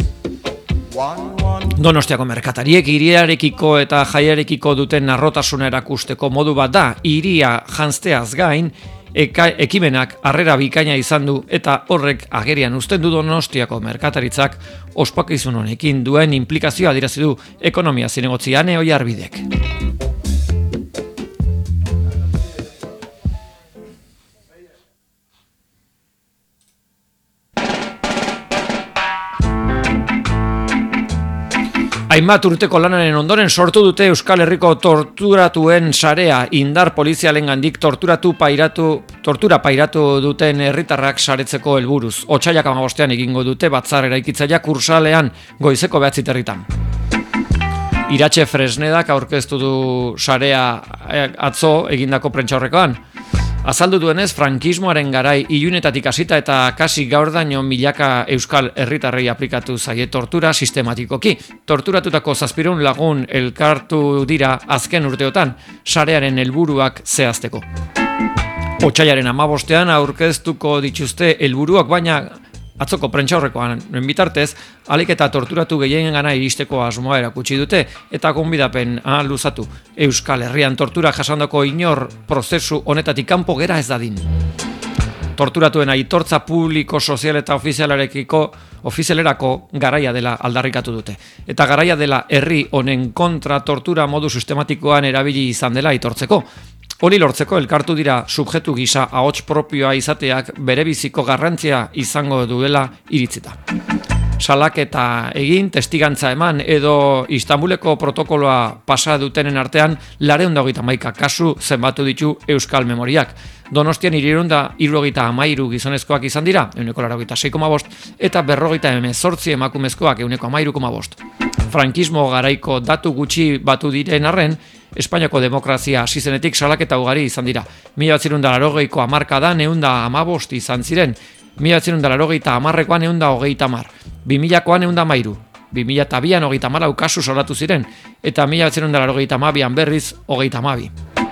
[SPEAKER 1] Donostiako merkatariek hiriarekiko eta jaiarekiko duten narrotasuna erakusteko modu bat da, hiria janzteaz gain, ekimenak harrera bikaina izan du eta horrek agerian uzten du Donostiako merkataritzak ospakizun honekin duen implikazioa adirazi du ekonomia zinegotzi Ane Oiarbidek. Hainbat urteko lanaren ondoren sortu dute Euskal Herriko torturatuen sarea, indar polizialengandik tortura pairatu duten herritarrak saretzeko helburuz. Otsailak 15 egingo dute batzar eraikitzailea Kursalean goizeko 9:00. Iratxe Fresnedak aurkeztu du sarea atzo egindako prentsaurrekoan. Azaldu duenez, frankismoaren garai ilunetatik hasita eta kasi gaurdaino milaka euskal herritarrei aplikatu zaie tortura sistematikoki. Torturatutako 700 lagun elkartu dira azken urteotan, sarearen helburuak zehazteko. Otsailaren 15 aurkeztuko dituzte helburuak, baina atzoko prentsaurrekoan bitartez, alik eta torturatu gehiengana iristeko asmoa erakutsi dute eta gonbidapen luzatu. Euskal Herrian tortura jasandako inor prozesu honetatik kanpo gera ez dadin. Torturatuen aitortza publiko, sozial eta ofizialerako garaia dela aldarrikatu dute. Eta garaia dela herri honen kontra tortura modu sistematikoan erabili izan dela aitortzeko. Hori lortzeko elkartu dira subjektu gisa ahots propioa izateak berebiziko garrantzia izango duela iritzita. Salaketa egin, testigantza eman edo Istanbuleko protokoloa pasa dutenen artean 231 kasu zenbatu ditu Euskal Memoriak. Donostian 373 gizonezkoak izan dira, 96,5, eta 58 emakumezkoak 13,5. Frankismo garaiko datu gutxi batu diren arren, Espainiako demokrazia hasi zenetik salaketa ugari izan dira. 1980ko hamarkadan 115 izan ziren, 1980koan 130, 2000koan 113, 2002an 34 kasu salatu ziren, eta 1982an berriz 32.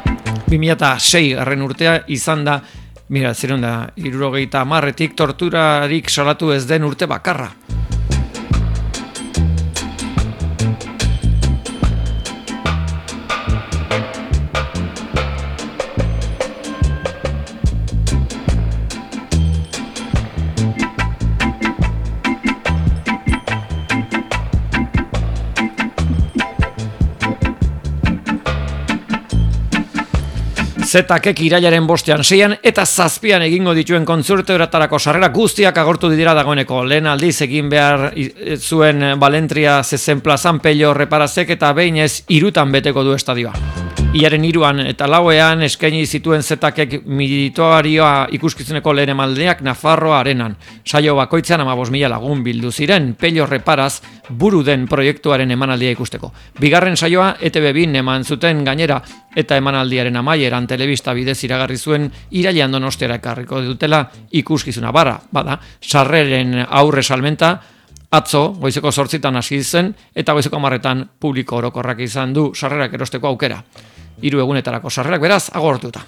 [SPEAKER 1] 2006 garren urtea izan da 1970etik torturarik salatu ez den urte bakarra. Zetakek irailaren 5, 6 eta 7 egingo dituen kontzertuetarako sarrera guztiak agortu dira dagoeneko. Lehen aldiz egin behar zuen Balentria zezen plazan Pello Reparazek eta behin ez 3 beteko du estadioa. Iaren 3 eta 4 eskaini zituen Zetakek militarioa ikuskizuneko lehen emaldiak Nafarroa arenan. Saio bakoitzean 15.000 lagun bildu ziren Pello Reparaz buru den proiektuaren emanaldia ikusteko. Bigarren saioa ETV2 eman zuten gainera eta emanaldiaren amaieran telebista bidez iragarri zuen irailean Donostiara ekarriko dutela ikuskizuna bada, sarreren aurre salmenta Atzo, goizeko 8 hasi zen, eta goizeko 10 publiko orokorrak izan du sarrerak erosteko aukera. 3 egunetarako sarrerak beraz agortuta.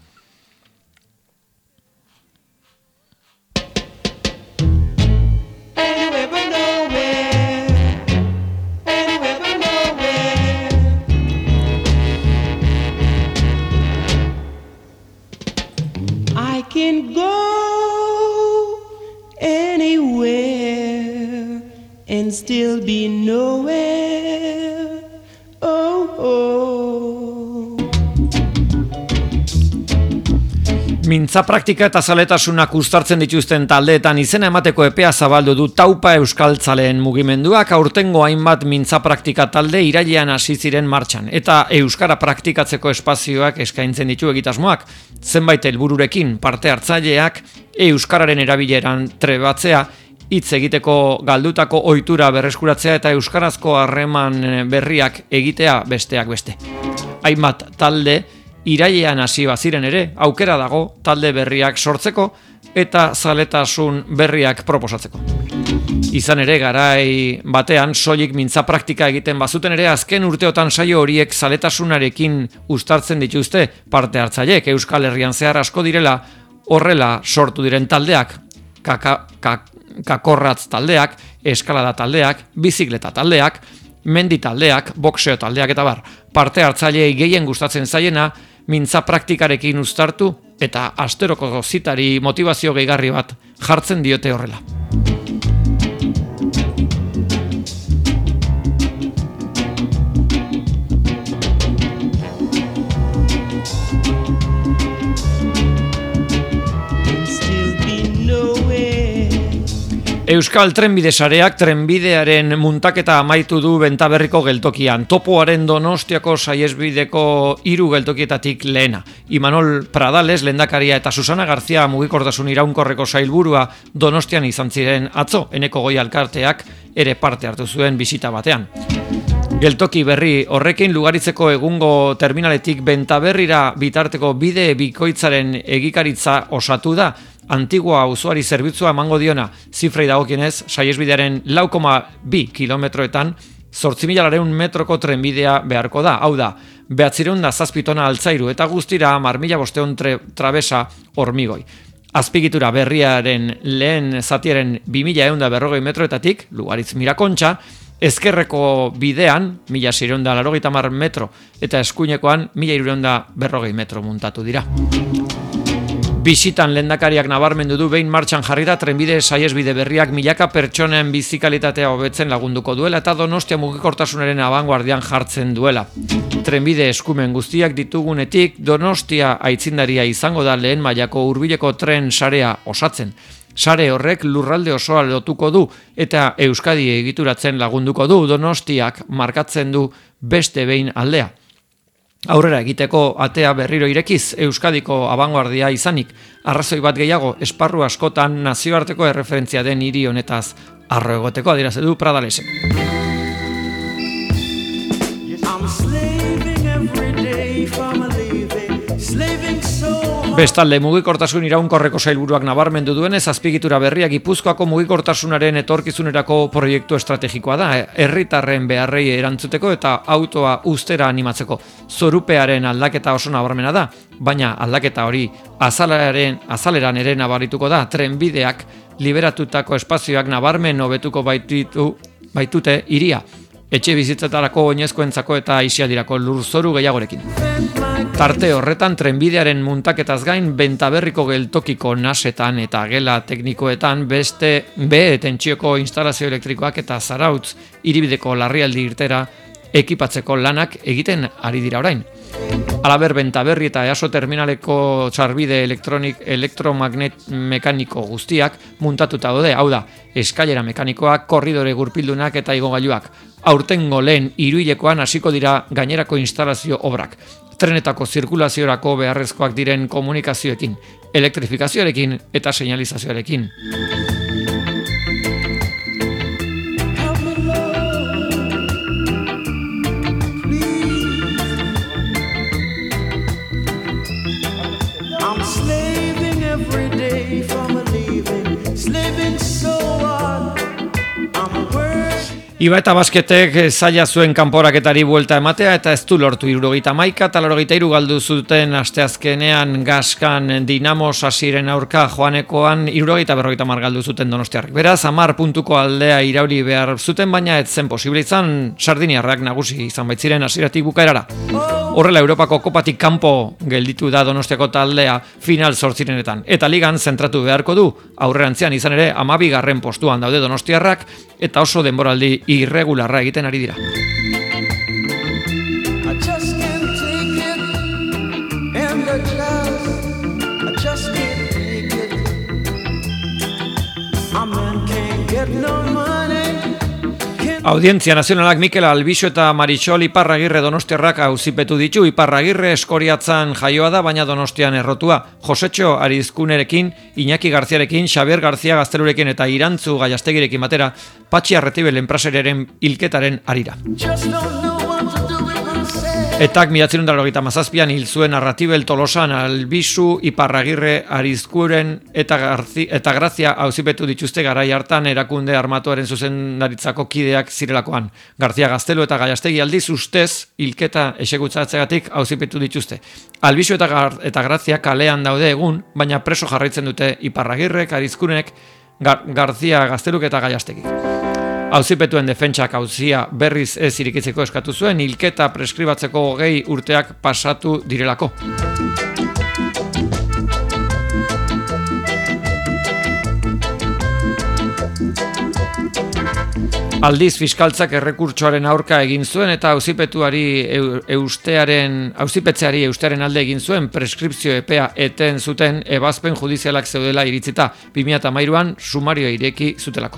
[SPEAKER 5] I can go anywhere and still be nowhere. Oh, oh.
[SPEAKER 1] Mintza praktika eta zaletasunak uztartzen dituzten taldeetan izena emateko epea zabaldu du Taupa Euskaltzaleen mugimenduak. Aurtengo hainbat mintza praktika talde irailean hasi ziren martxan eta euskara praktikatzeko espazioak eskaintzen ditu egitasmoak. Zenbait helbururekin parte hartzaileak euskararen erabileran trebatzea, hitz egiteko galdutako ohitura berreskuratzea eta euskarazko harreman berriak egitea besteak beste. Hainbat talde irailean hasi baziren ere, aukera dago talde berriak sortzeko eta zaletasun berriak proposatzeko. Izan ere, garai batean soilik mintza praktika egiten bazuten ere, azken urteotan saio horiek zaletasunarekin uztartzen dituzte parte hartzaileek. Euskal Herrian zehar asko direla, horrela sortu diren taldeak, kakorratz taldeak, eskalada taldeak, bizikleta taldeak, mendi taldeak, boxeo taldeak eta bar. Parte hartzaileei gehien gustatzen zaiena, mintza praktikarekin uztartu eta asteroko zitari motivazio gehigarri bat jartzen diote horrela. Euskal Trenbide sareak trenbidearen muntaketa amaitu du Bentaberriko geltokian. Topoaren Donostiako saihesbideko 3 geltokietatik lehena. Imanol Pradales, lehendakaria eta Susana Garzia mugikortasun iraunkorreko sailburua Donostian izan ziren atzo, Eneko Goi alkarteak ere parte hartu zuen bisita batean. Geltoki berri horrekin Lugaritzeko egungo terminaletik Bentaberrira bitarteko bide bikoitzaren egikaritza osatu da. Antigua usuari zerbitzua emango diona, zifrei dagokienez, saihesbidearen 4,2 kilometroetan 8.200 metroko trenbidea beharko da. Hau da, 907 tona altzairu eta guztira 10.500 trabesa hormigoi. Azpigitura berriaren lehen zatiaren 2.140 metroetatik, Lugaritz Mirakontxa, ezkerreko bidean 1.680 metro eta eskuinekoan 1.340 metro muntatu dira. Bisitan lehendakariak nabarmendu du behin martxan jarri da trenbide saihesbide berriak milaka pertsonen bizikalitatea hobetzen lagunduko duela eta Donostia mugikortasunaren abanguardian jartzen duela. Trenbide eskumen guztiak ditugunetik Donostia aitzindaria izango da lehen mailako hurbileko tren sarea osatzen. Sare horrek lurralde osoa lotuko du eta Euskadi egituratzen lagunduko du. Donostiak markatzen du beste behin aldea. Aurrera egiteko atea berriro irekiz, Euskadiko abanguardia izanik, arrazoi bat gehiago esparru askotan nazioarteko erreferentzia den hiri honetaz arro egoteko adierazi du Pradalesek. Bestalde, mugikortasun iraunkorreko sailburuak nabarmendu duenez, azpigitura berria Gipuzkoako mugikortasunaren etorkizunerako proiektu estrategikoa da, herritarren beharrei erantzuteko eta autoa ustera animatzeko. Zorupearen aldaketa oso nabarmena da, baina aldaketa hori azaleran ere nabarituko da. Trenbideak liberatutako espazioak nabarmen hobetuko baitute hiria. Etxe bizitzetarako, oinezkoentzako eta aisialdirako lurzoru gehiagorekin. Tarte horretan trenbidearen muntaketaz gain Bentaberriko geltokiko nasetan eta gela teknikoetan beste tentzioko instalazio elektrikoak eta Zarautz hiribideko larrialdi irtera ekipatzeko lanak egiten ari dira orain. Halaber Bentaberri eta Easo terminaleko sarbide elektromekaniko guztiak muntatuta daude, hau da, eskailera mekanikoak, korridore gurpildunak eta igogailuak. Aurtengo lehen hiruhilekoan hasiko dira gainerako instalazio obrak. Trenetako zirkulaziorako beharrezkoak diren komunikazioekin, elektrifikazioarekin eta seinalizazioarekin.
[SPEAKER 5] Slaving so hard, I'm
[SPEAKER 1] Iba eta basketek zaila zuen kanporaketari buelta ematea eta ez du lortu 71 eta 83 galdu zuten asteazkenean Gaskan Dinamo Sasiren aurka joanekoan 70 galdu zuten donostiarrek. Beraz, 10 puntuko aldea irauli behar zuten, baina ez zen posible izan sardiniarrak nagusi izan baitziren hasieratik bukaerara. Horrela Europako kopatik kanpo gelditu da Donostiako taldea final 8etan eta ligan zentratu beharko du. Aurrerantzean izan ere 12. postuan daude donostiarrak eta oso denboraldi irregularra egiten ari dira. Audientzia Nazionalak Mikel Albixo eta Maritxol Iparragirre donostiarrak auzipetu ditu. Iparragirre Eskoriatzan jaioa da, baina Donostian errotua. Josetxo Arizkunerekin, Iñaki Garziarekin, Xabier Garzia Gaztelurekin eta Irantzu Gaiastegirekin batera Patxi Arretibel enpresariaren hilketaren harira. Etak 1987an hil zuen Arratibel Tolosan Albizu, Iparragirre, Arizkuren eta Grazia auzipetu dituzte garai hartan erakunde armatuaren zuzendaritzako kideak zirelakoan. Garzia Gaztelu eta Gaiastegi aldiz ustez hilketa exekutzatzegatik auzipetu dituzte. Albizu eta Grazia kalean daude egun, baina preso jarraitzen dute Iparragirrek, Arizkurenek, Garzia Gazteluk eta Gaiastegi. Auzipetuen defentsak auzia berriz ez irikitzeko eskatu zuen, hilketa preskribatzeko 20 urteak pasatu direlako. Aldiz fiskaltzak errekurtsoaren aurka egin zuen eta auzipetzeari eustearen alde egin zuen preskripzio epea eten zuten ebazpen judizialak zeudela iritzita 2013an sumarioa ireki zutelako.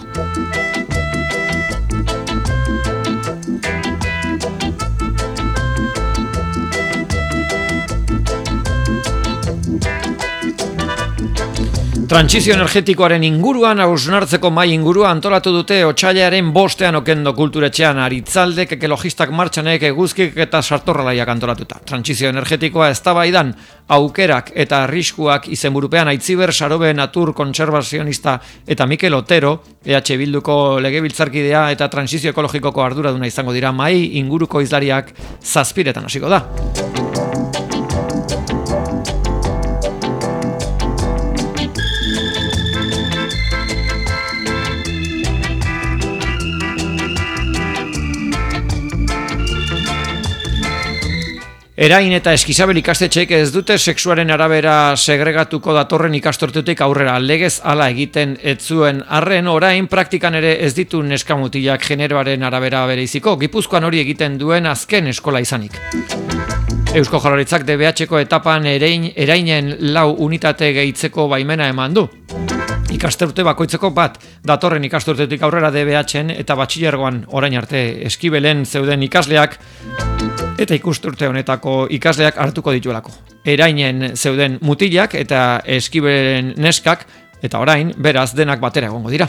[SPEAKER 1] Trantsizio energetikoaren inguruan hausnartzeko mahai ingurua antolatu dute otsailaren 5ean Okendo kulturetxean Aritzaldek, ekologistak martxanek, eguzkik eta sartorralaiak antolatuta. Trantsizio energetikoa eztabaidan aukerak eta arriskuak izenburupean Aitziber Sarobe Natur kontserbazionista eta Mikel Otero, EH Bilduko legebiltzarkidea eta trantsizio ekologikoko arduraduna izango dira mahai inguruko hizlariak 7etan hasiko da. Erain eta Eskizabel ikastetxeek ez dute sexuaren arabera segregatuko datorren ikastortutik aurrera. Legez hala egiten ez zuen arren, orain praktikan ere ez ditu neskamutilak generoaren arabera bereiziko. Gipuzkoan hori egiten duen azken eskola izanik. Eusko Jaurlaritzak DBH-ko etapan erainen 4 unitate gehitzeko baimena eman du. Ikasturte bakoitzeko bat, datorren ikasturtetik aurrera DBH-en eta batxilergoan orain arte Eskibelen zeuden ikasleak eta ikasturte honetako ikasleak hartuko dituelako. Erainen zeuden mutilak eta Eskibelen neskak eta orain beraz denak batera egongo dira.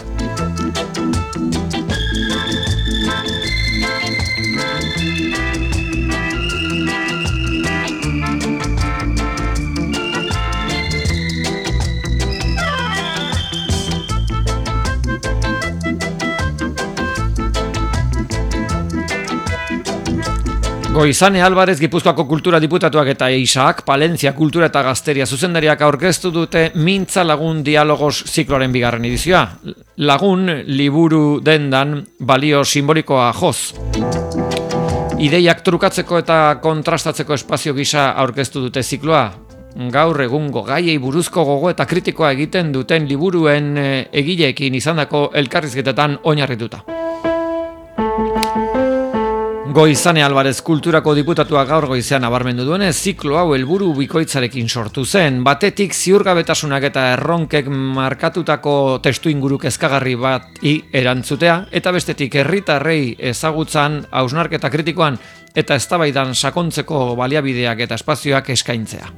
[SPEAKER 1] Goizane Alvarez Gipuzkoako kultura diputatuak eta Isaac Palencia kultura eta gazteria zuzendariak aurkeztu dute Mintza Lagun dialogos zikloaren 2. edizioa. Lagun liburu dendan balio simbolikoa joz. Ideiak trukatzeko eta kontrastatzeko espazio gisa aurkeztu dute zikloa. Gaur egungo gaiei buruzko gogo eta kritikoa egiten duten liburuen egileekin izandako elkarrizketetan oinarrituta. Goizane Alvarez kulturako diputatua gaur goizean nabarmendu duenez, ziklo hau helburu bikoitzarekin sortu zen. Batetik ziurgabetasunak eta erronkek markatutako testuinguru kezkagarri bati erantzutea, eta bestetik herritarrei ezagutzan, hausnarketa kritikoan eta eztabaidan sakontzeko baliabideak eta espazioak eskaintzea.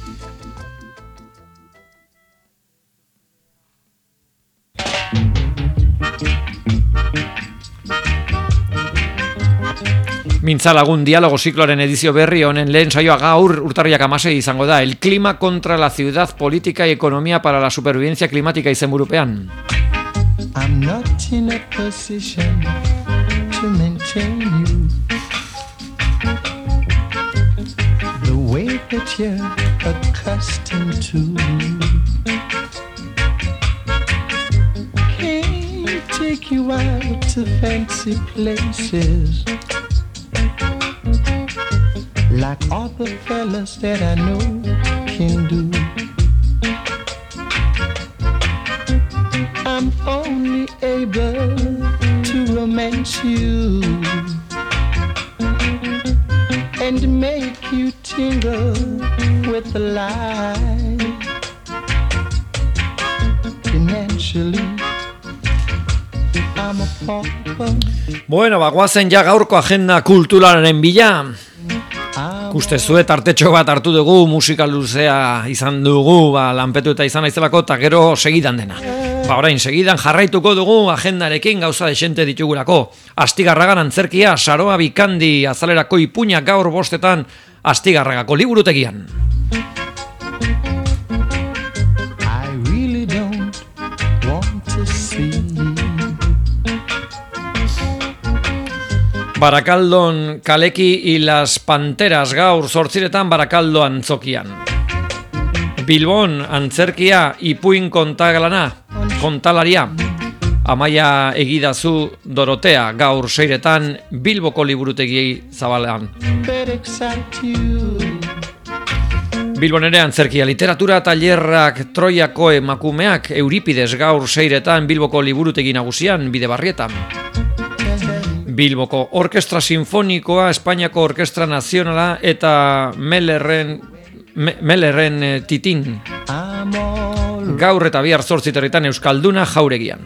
[SPEAKER 1] Mintza Lagun dialogo zikloaren edizio berri honen lehen saioa gaur urtarriak 16 izango da. El clima contra la ciudad, política y economía para la supervivencia climática izenburupean.
[SPEAKER 4] I'm not in a position to maintain you the way that you're accustomed to. Can't take you out to fancy places like all the fellas that I know can do. I'm only able to romance you and make you tingle with the light. Financially, I'm a pauper.
[SPEAKER 1] Bueno, bagoazen ja gaurko agenda kulturalaren bila. Ustezue tartetxo bat hartu dugu, musika luzea izan dugu, lanpetuta izan naizelako, eta gero segidan dena. Orain, segidan jarraituko dugu agendarekin gauza desente ditugulako. Astigarragan antzerkia, Saroa Bikandi azalerako ipuinak gaur 5:00 Astigarragako liburutegian.
[SPEAKER 4] I really don't want to see.
[SPEAKER 1] Barakaldon Kaleki y las Panteras gaur 8:00 Barakaldo antzokian. Bilbon antzerkia ipuin kontalaria. Amaia Egidazu Dorotea gaur 6:00 Bilboko liburutegi zabalean. Bilbon ere antzerkia literatura tailerrak Troiako emakumeak Euripides gaur 6:00 Bilboko liburutegi nagusian Bidebarrietan. Bilboko Orkestra Sinfonikoa, Espainiako Orkestra Nazionala eta Melerren Titin. Gaur eta bihar 8:00 Euskalduna Jauregian.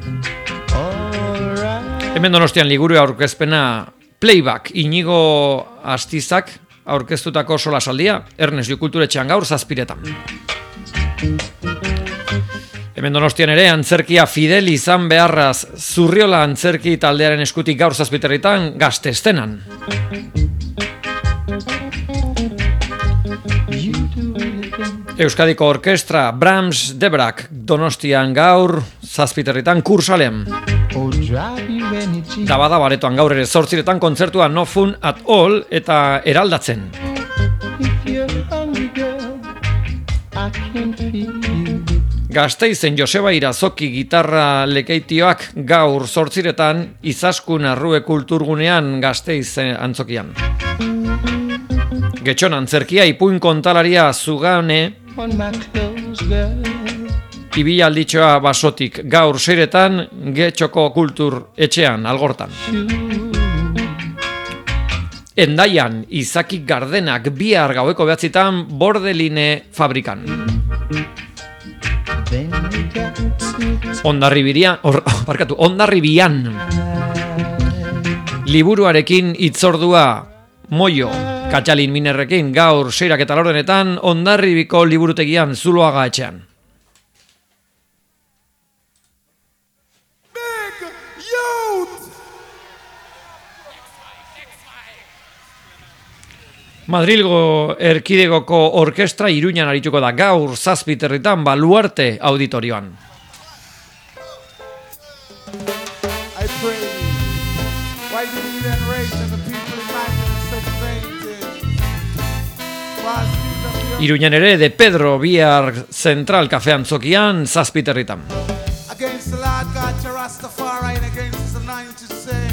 [SPEAKER 1] Hemen Donostian ligurua aurkezpena Playback Inigo Astizak aurkeztutako solasaldia Ernest Kulturetxean gaur 7:00. Hemen Donostian ere antzerkia Fidel izan beharraz Zurriola antzerki taldearen eskutik gaur 7:00 Gaztestenan. Euskadiko Orkestra Brahms Debrak Donostian gaur 7:00 Kursalean. Dabada baretoan gaur ere 8:00 kontzertua No Fun at All eta eraldatzen. Gasteizen Joseba Irazoki gitarra lekeitioak gaur 8:00 Izaskun Arrue Kulturgunean Gasteiz antzokian. Getxon antzerkia ipuin kontalaria Zugane Ibilalditxoa Basotik gaur 6:00 Getxoko Kultur Etxean Algortan. Endaian Izaki Gardenak bihar gaueko 9:00 Bordeline Fabrikan. Hondarribian liburuarekin itzordua Moio Katxalin Minerrekin gaur 6:00 Hondarribiko liburutegian Zuloaga etxean. Madrilgo Erkidegoko Orkestra Iruñan arituko da gaur 7:00 Baluarte auditorioan.
[SPEAKER 3] I pray, why do we then raise and the people imagine such vain things?
[SPEAKER 1] Iruñan ere de Pedro bihar Central Cafe antzokian 7:00.
[SPEAKER 3] Against the Lord God to Rastafari and against the 90 sane.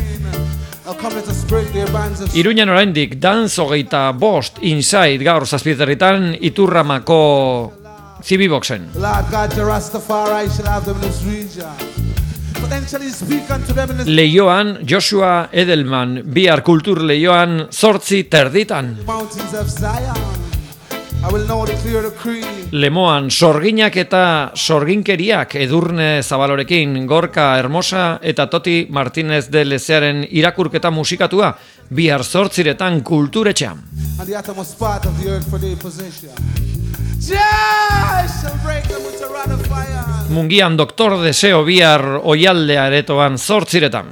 [SPEAKER 1] Iruñan oraindik Dance 25 Inside gaur 7:00 Iturramako Zibiboxen. Leioan Joshua Edelman bihar kultur leioan 8:30. Lemoan sorginak eta sorginkeriak Edurne Zabalorekin Gorka Hermosa eta Toti Martínez de Lezearen irakurketa musikatua bihar 8:00 kulturetxean. Mungian Doktor Deseo bihar Oialdea aretoan 8:00.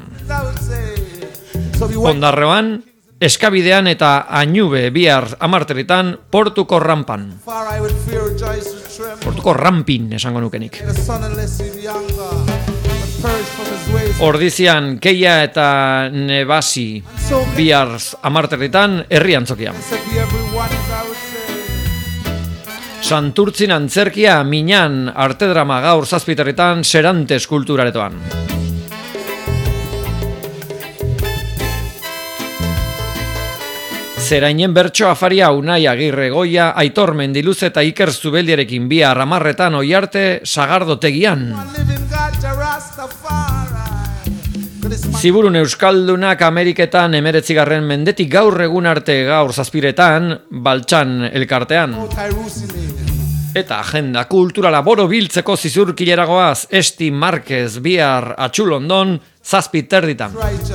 [SPEAKER 1] Ondarroan Eskabidean eta Añube bihar 10:00 Portuko Rampan. Portuko Rampin esango nukenik. Ordizian Keia eta Nebasi bihar 10:00 herri antzokian. Santurtzin antzerkia Minan artedrama gaur 7:00 Serantes kulturaretoan. Zerainen bertso afaria Unai Agirre Goia, Aitor Mendiluz eta Iker Zubeldiarekin bihar 10:00 Oiarte Sagardotegian. Ziburun Euskaldunak Ameriketan 19. mendetik gaur egun arte gaur 7:00 Baltsan elkartean. Eta agenda kulturala borobiltzeko zizurkileragoaz Esti Marquez bihar Atxulondon 7:30.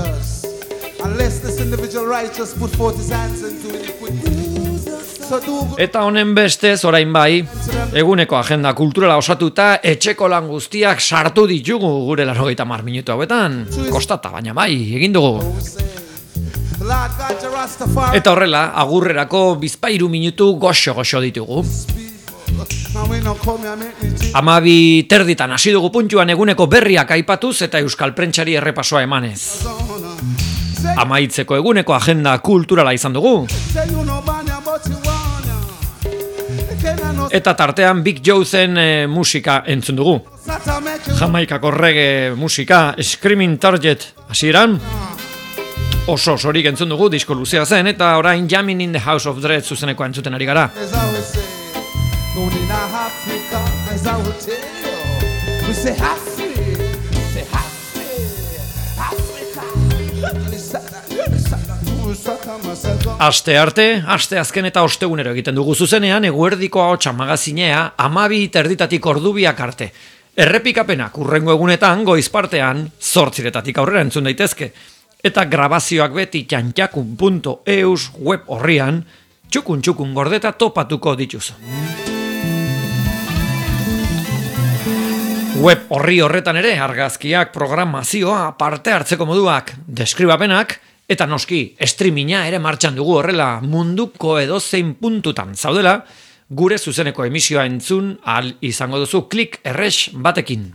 [SPEAKER 1] Eta honen bestez orain bai, eguneko agenda kulturala osatuta etxeko lan guztiak sartu ditugu gure 80 minutu hauetan. Kostata baina bai, egin dugu. Eta horrela, agurrerako 2 minutu goxo ditugu. 12:30 hasi dugu puntuan eguneko berriak aipatuz eta euskal prentsari errepasoa emanez. Amaitzeko eguneko agenda kulturala izan dugu. Eta tartean Big Joezen musika entzun dugu. Jamaikako reggae musika Screaming Target hasieran. Oso sorik entzun dugu, disko luzea zen, eta orain Jamming in the House of Dread zuzeneko entzuten ari gara. Aste arte, aste azken eta ostegunero egiten dugu zuzenean eguerdiko ahotsa magazinea 12:30 ordubiak arte. Errepikapenak hurrengo egunetan goiz partean 8:00 aurrera entzun daitezke. Eta grabazioak beti txantxakun.eus web horrian txukun gordeta topatuko dituzu. Web horri horretan ere argazkiak, programazioa, parte hartzeko moduak, deskribapenak, eta noski, streaminga ere martxan dugu horrela munduko edozein puntutan zaudela, gure zuzeneko emisioa entzun ahal izango duzu klik erres batekin.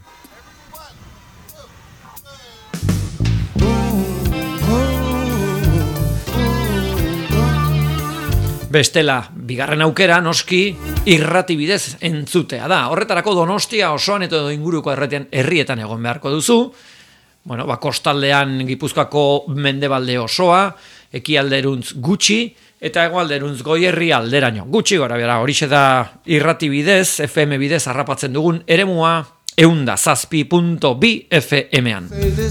[SPEAKER 1] Bestela, bigarren aukera noski irrati bidez entzutea da. Horretarako Donostia osoan eta inguruko herrietan egon beharko duzu. Bueno, kostaldean Gipuzkoako mendebalde osoa, ekialderuntz gutxi, eta hegoalderuntz Goierri alderaino. Gutxi gora bera, horixe da irrati bidez, FM bidez harrapatzen dugun eremua 107.2 FM-an.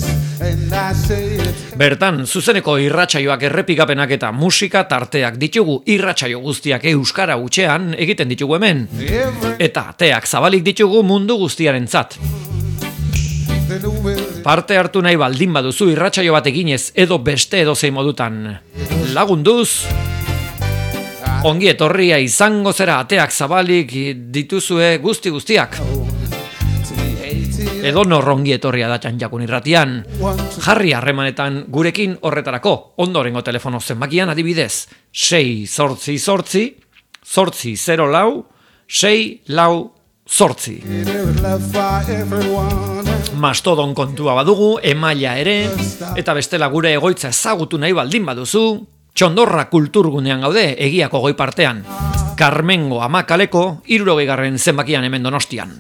[SPEAKER 1] Bertan, zuzeneko irratsaioak errepikapenak eta musika tarteak ditugu irratsaio guztiak euskara hutsean egiten ditugu hemen. Eta ateak zabalik ditugu mundu guztiarentzat. Parte hartu nahi baldin baduzu irratsaio bat eginez edo beste edozein modutan lagunduz, ongi etorria izango zera ateak zabalik dituzue guztiak. Edo norrongi etorria da Txantxakun irratian. Jarri harremanetan gurekin horretarako. Ondorengo telefono zenbakian adibidez 688 804 648. Mastodon kontua badugu, emaila ere, eta bestela gure egoitza ezagutu nahi baldin baduzu, Txondorra kulturgunean gaude egiako goi partean. Karmengo Amakaleko 60. zenbakian hemen Donostian.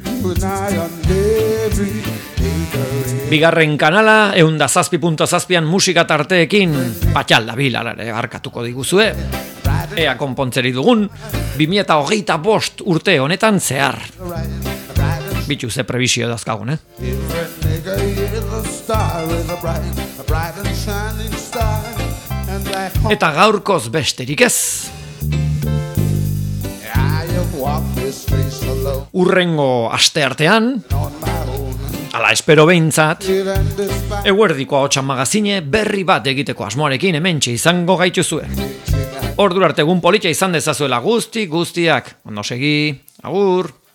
[SPEAKER 1] Bigarren kanala 107.7an musika tarteekin patxalda bilalare harkatuko diguzue. Ea konpontzeri dugun 2025 urte honetan zehar. Bitu ze prebizio dazkagun, Eta gaurkoz besterik ez. Urrengo asteartean, ala espero behintzat, eguerdiko ahotsa magazine berri bat egiteko asmoarekin hementxe izango gaituzue. Ordura arte egun polita izan dezazuela guztiak. Ondo segi, agur.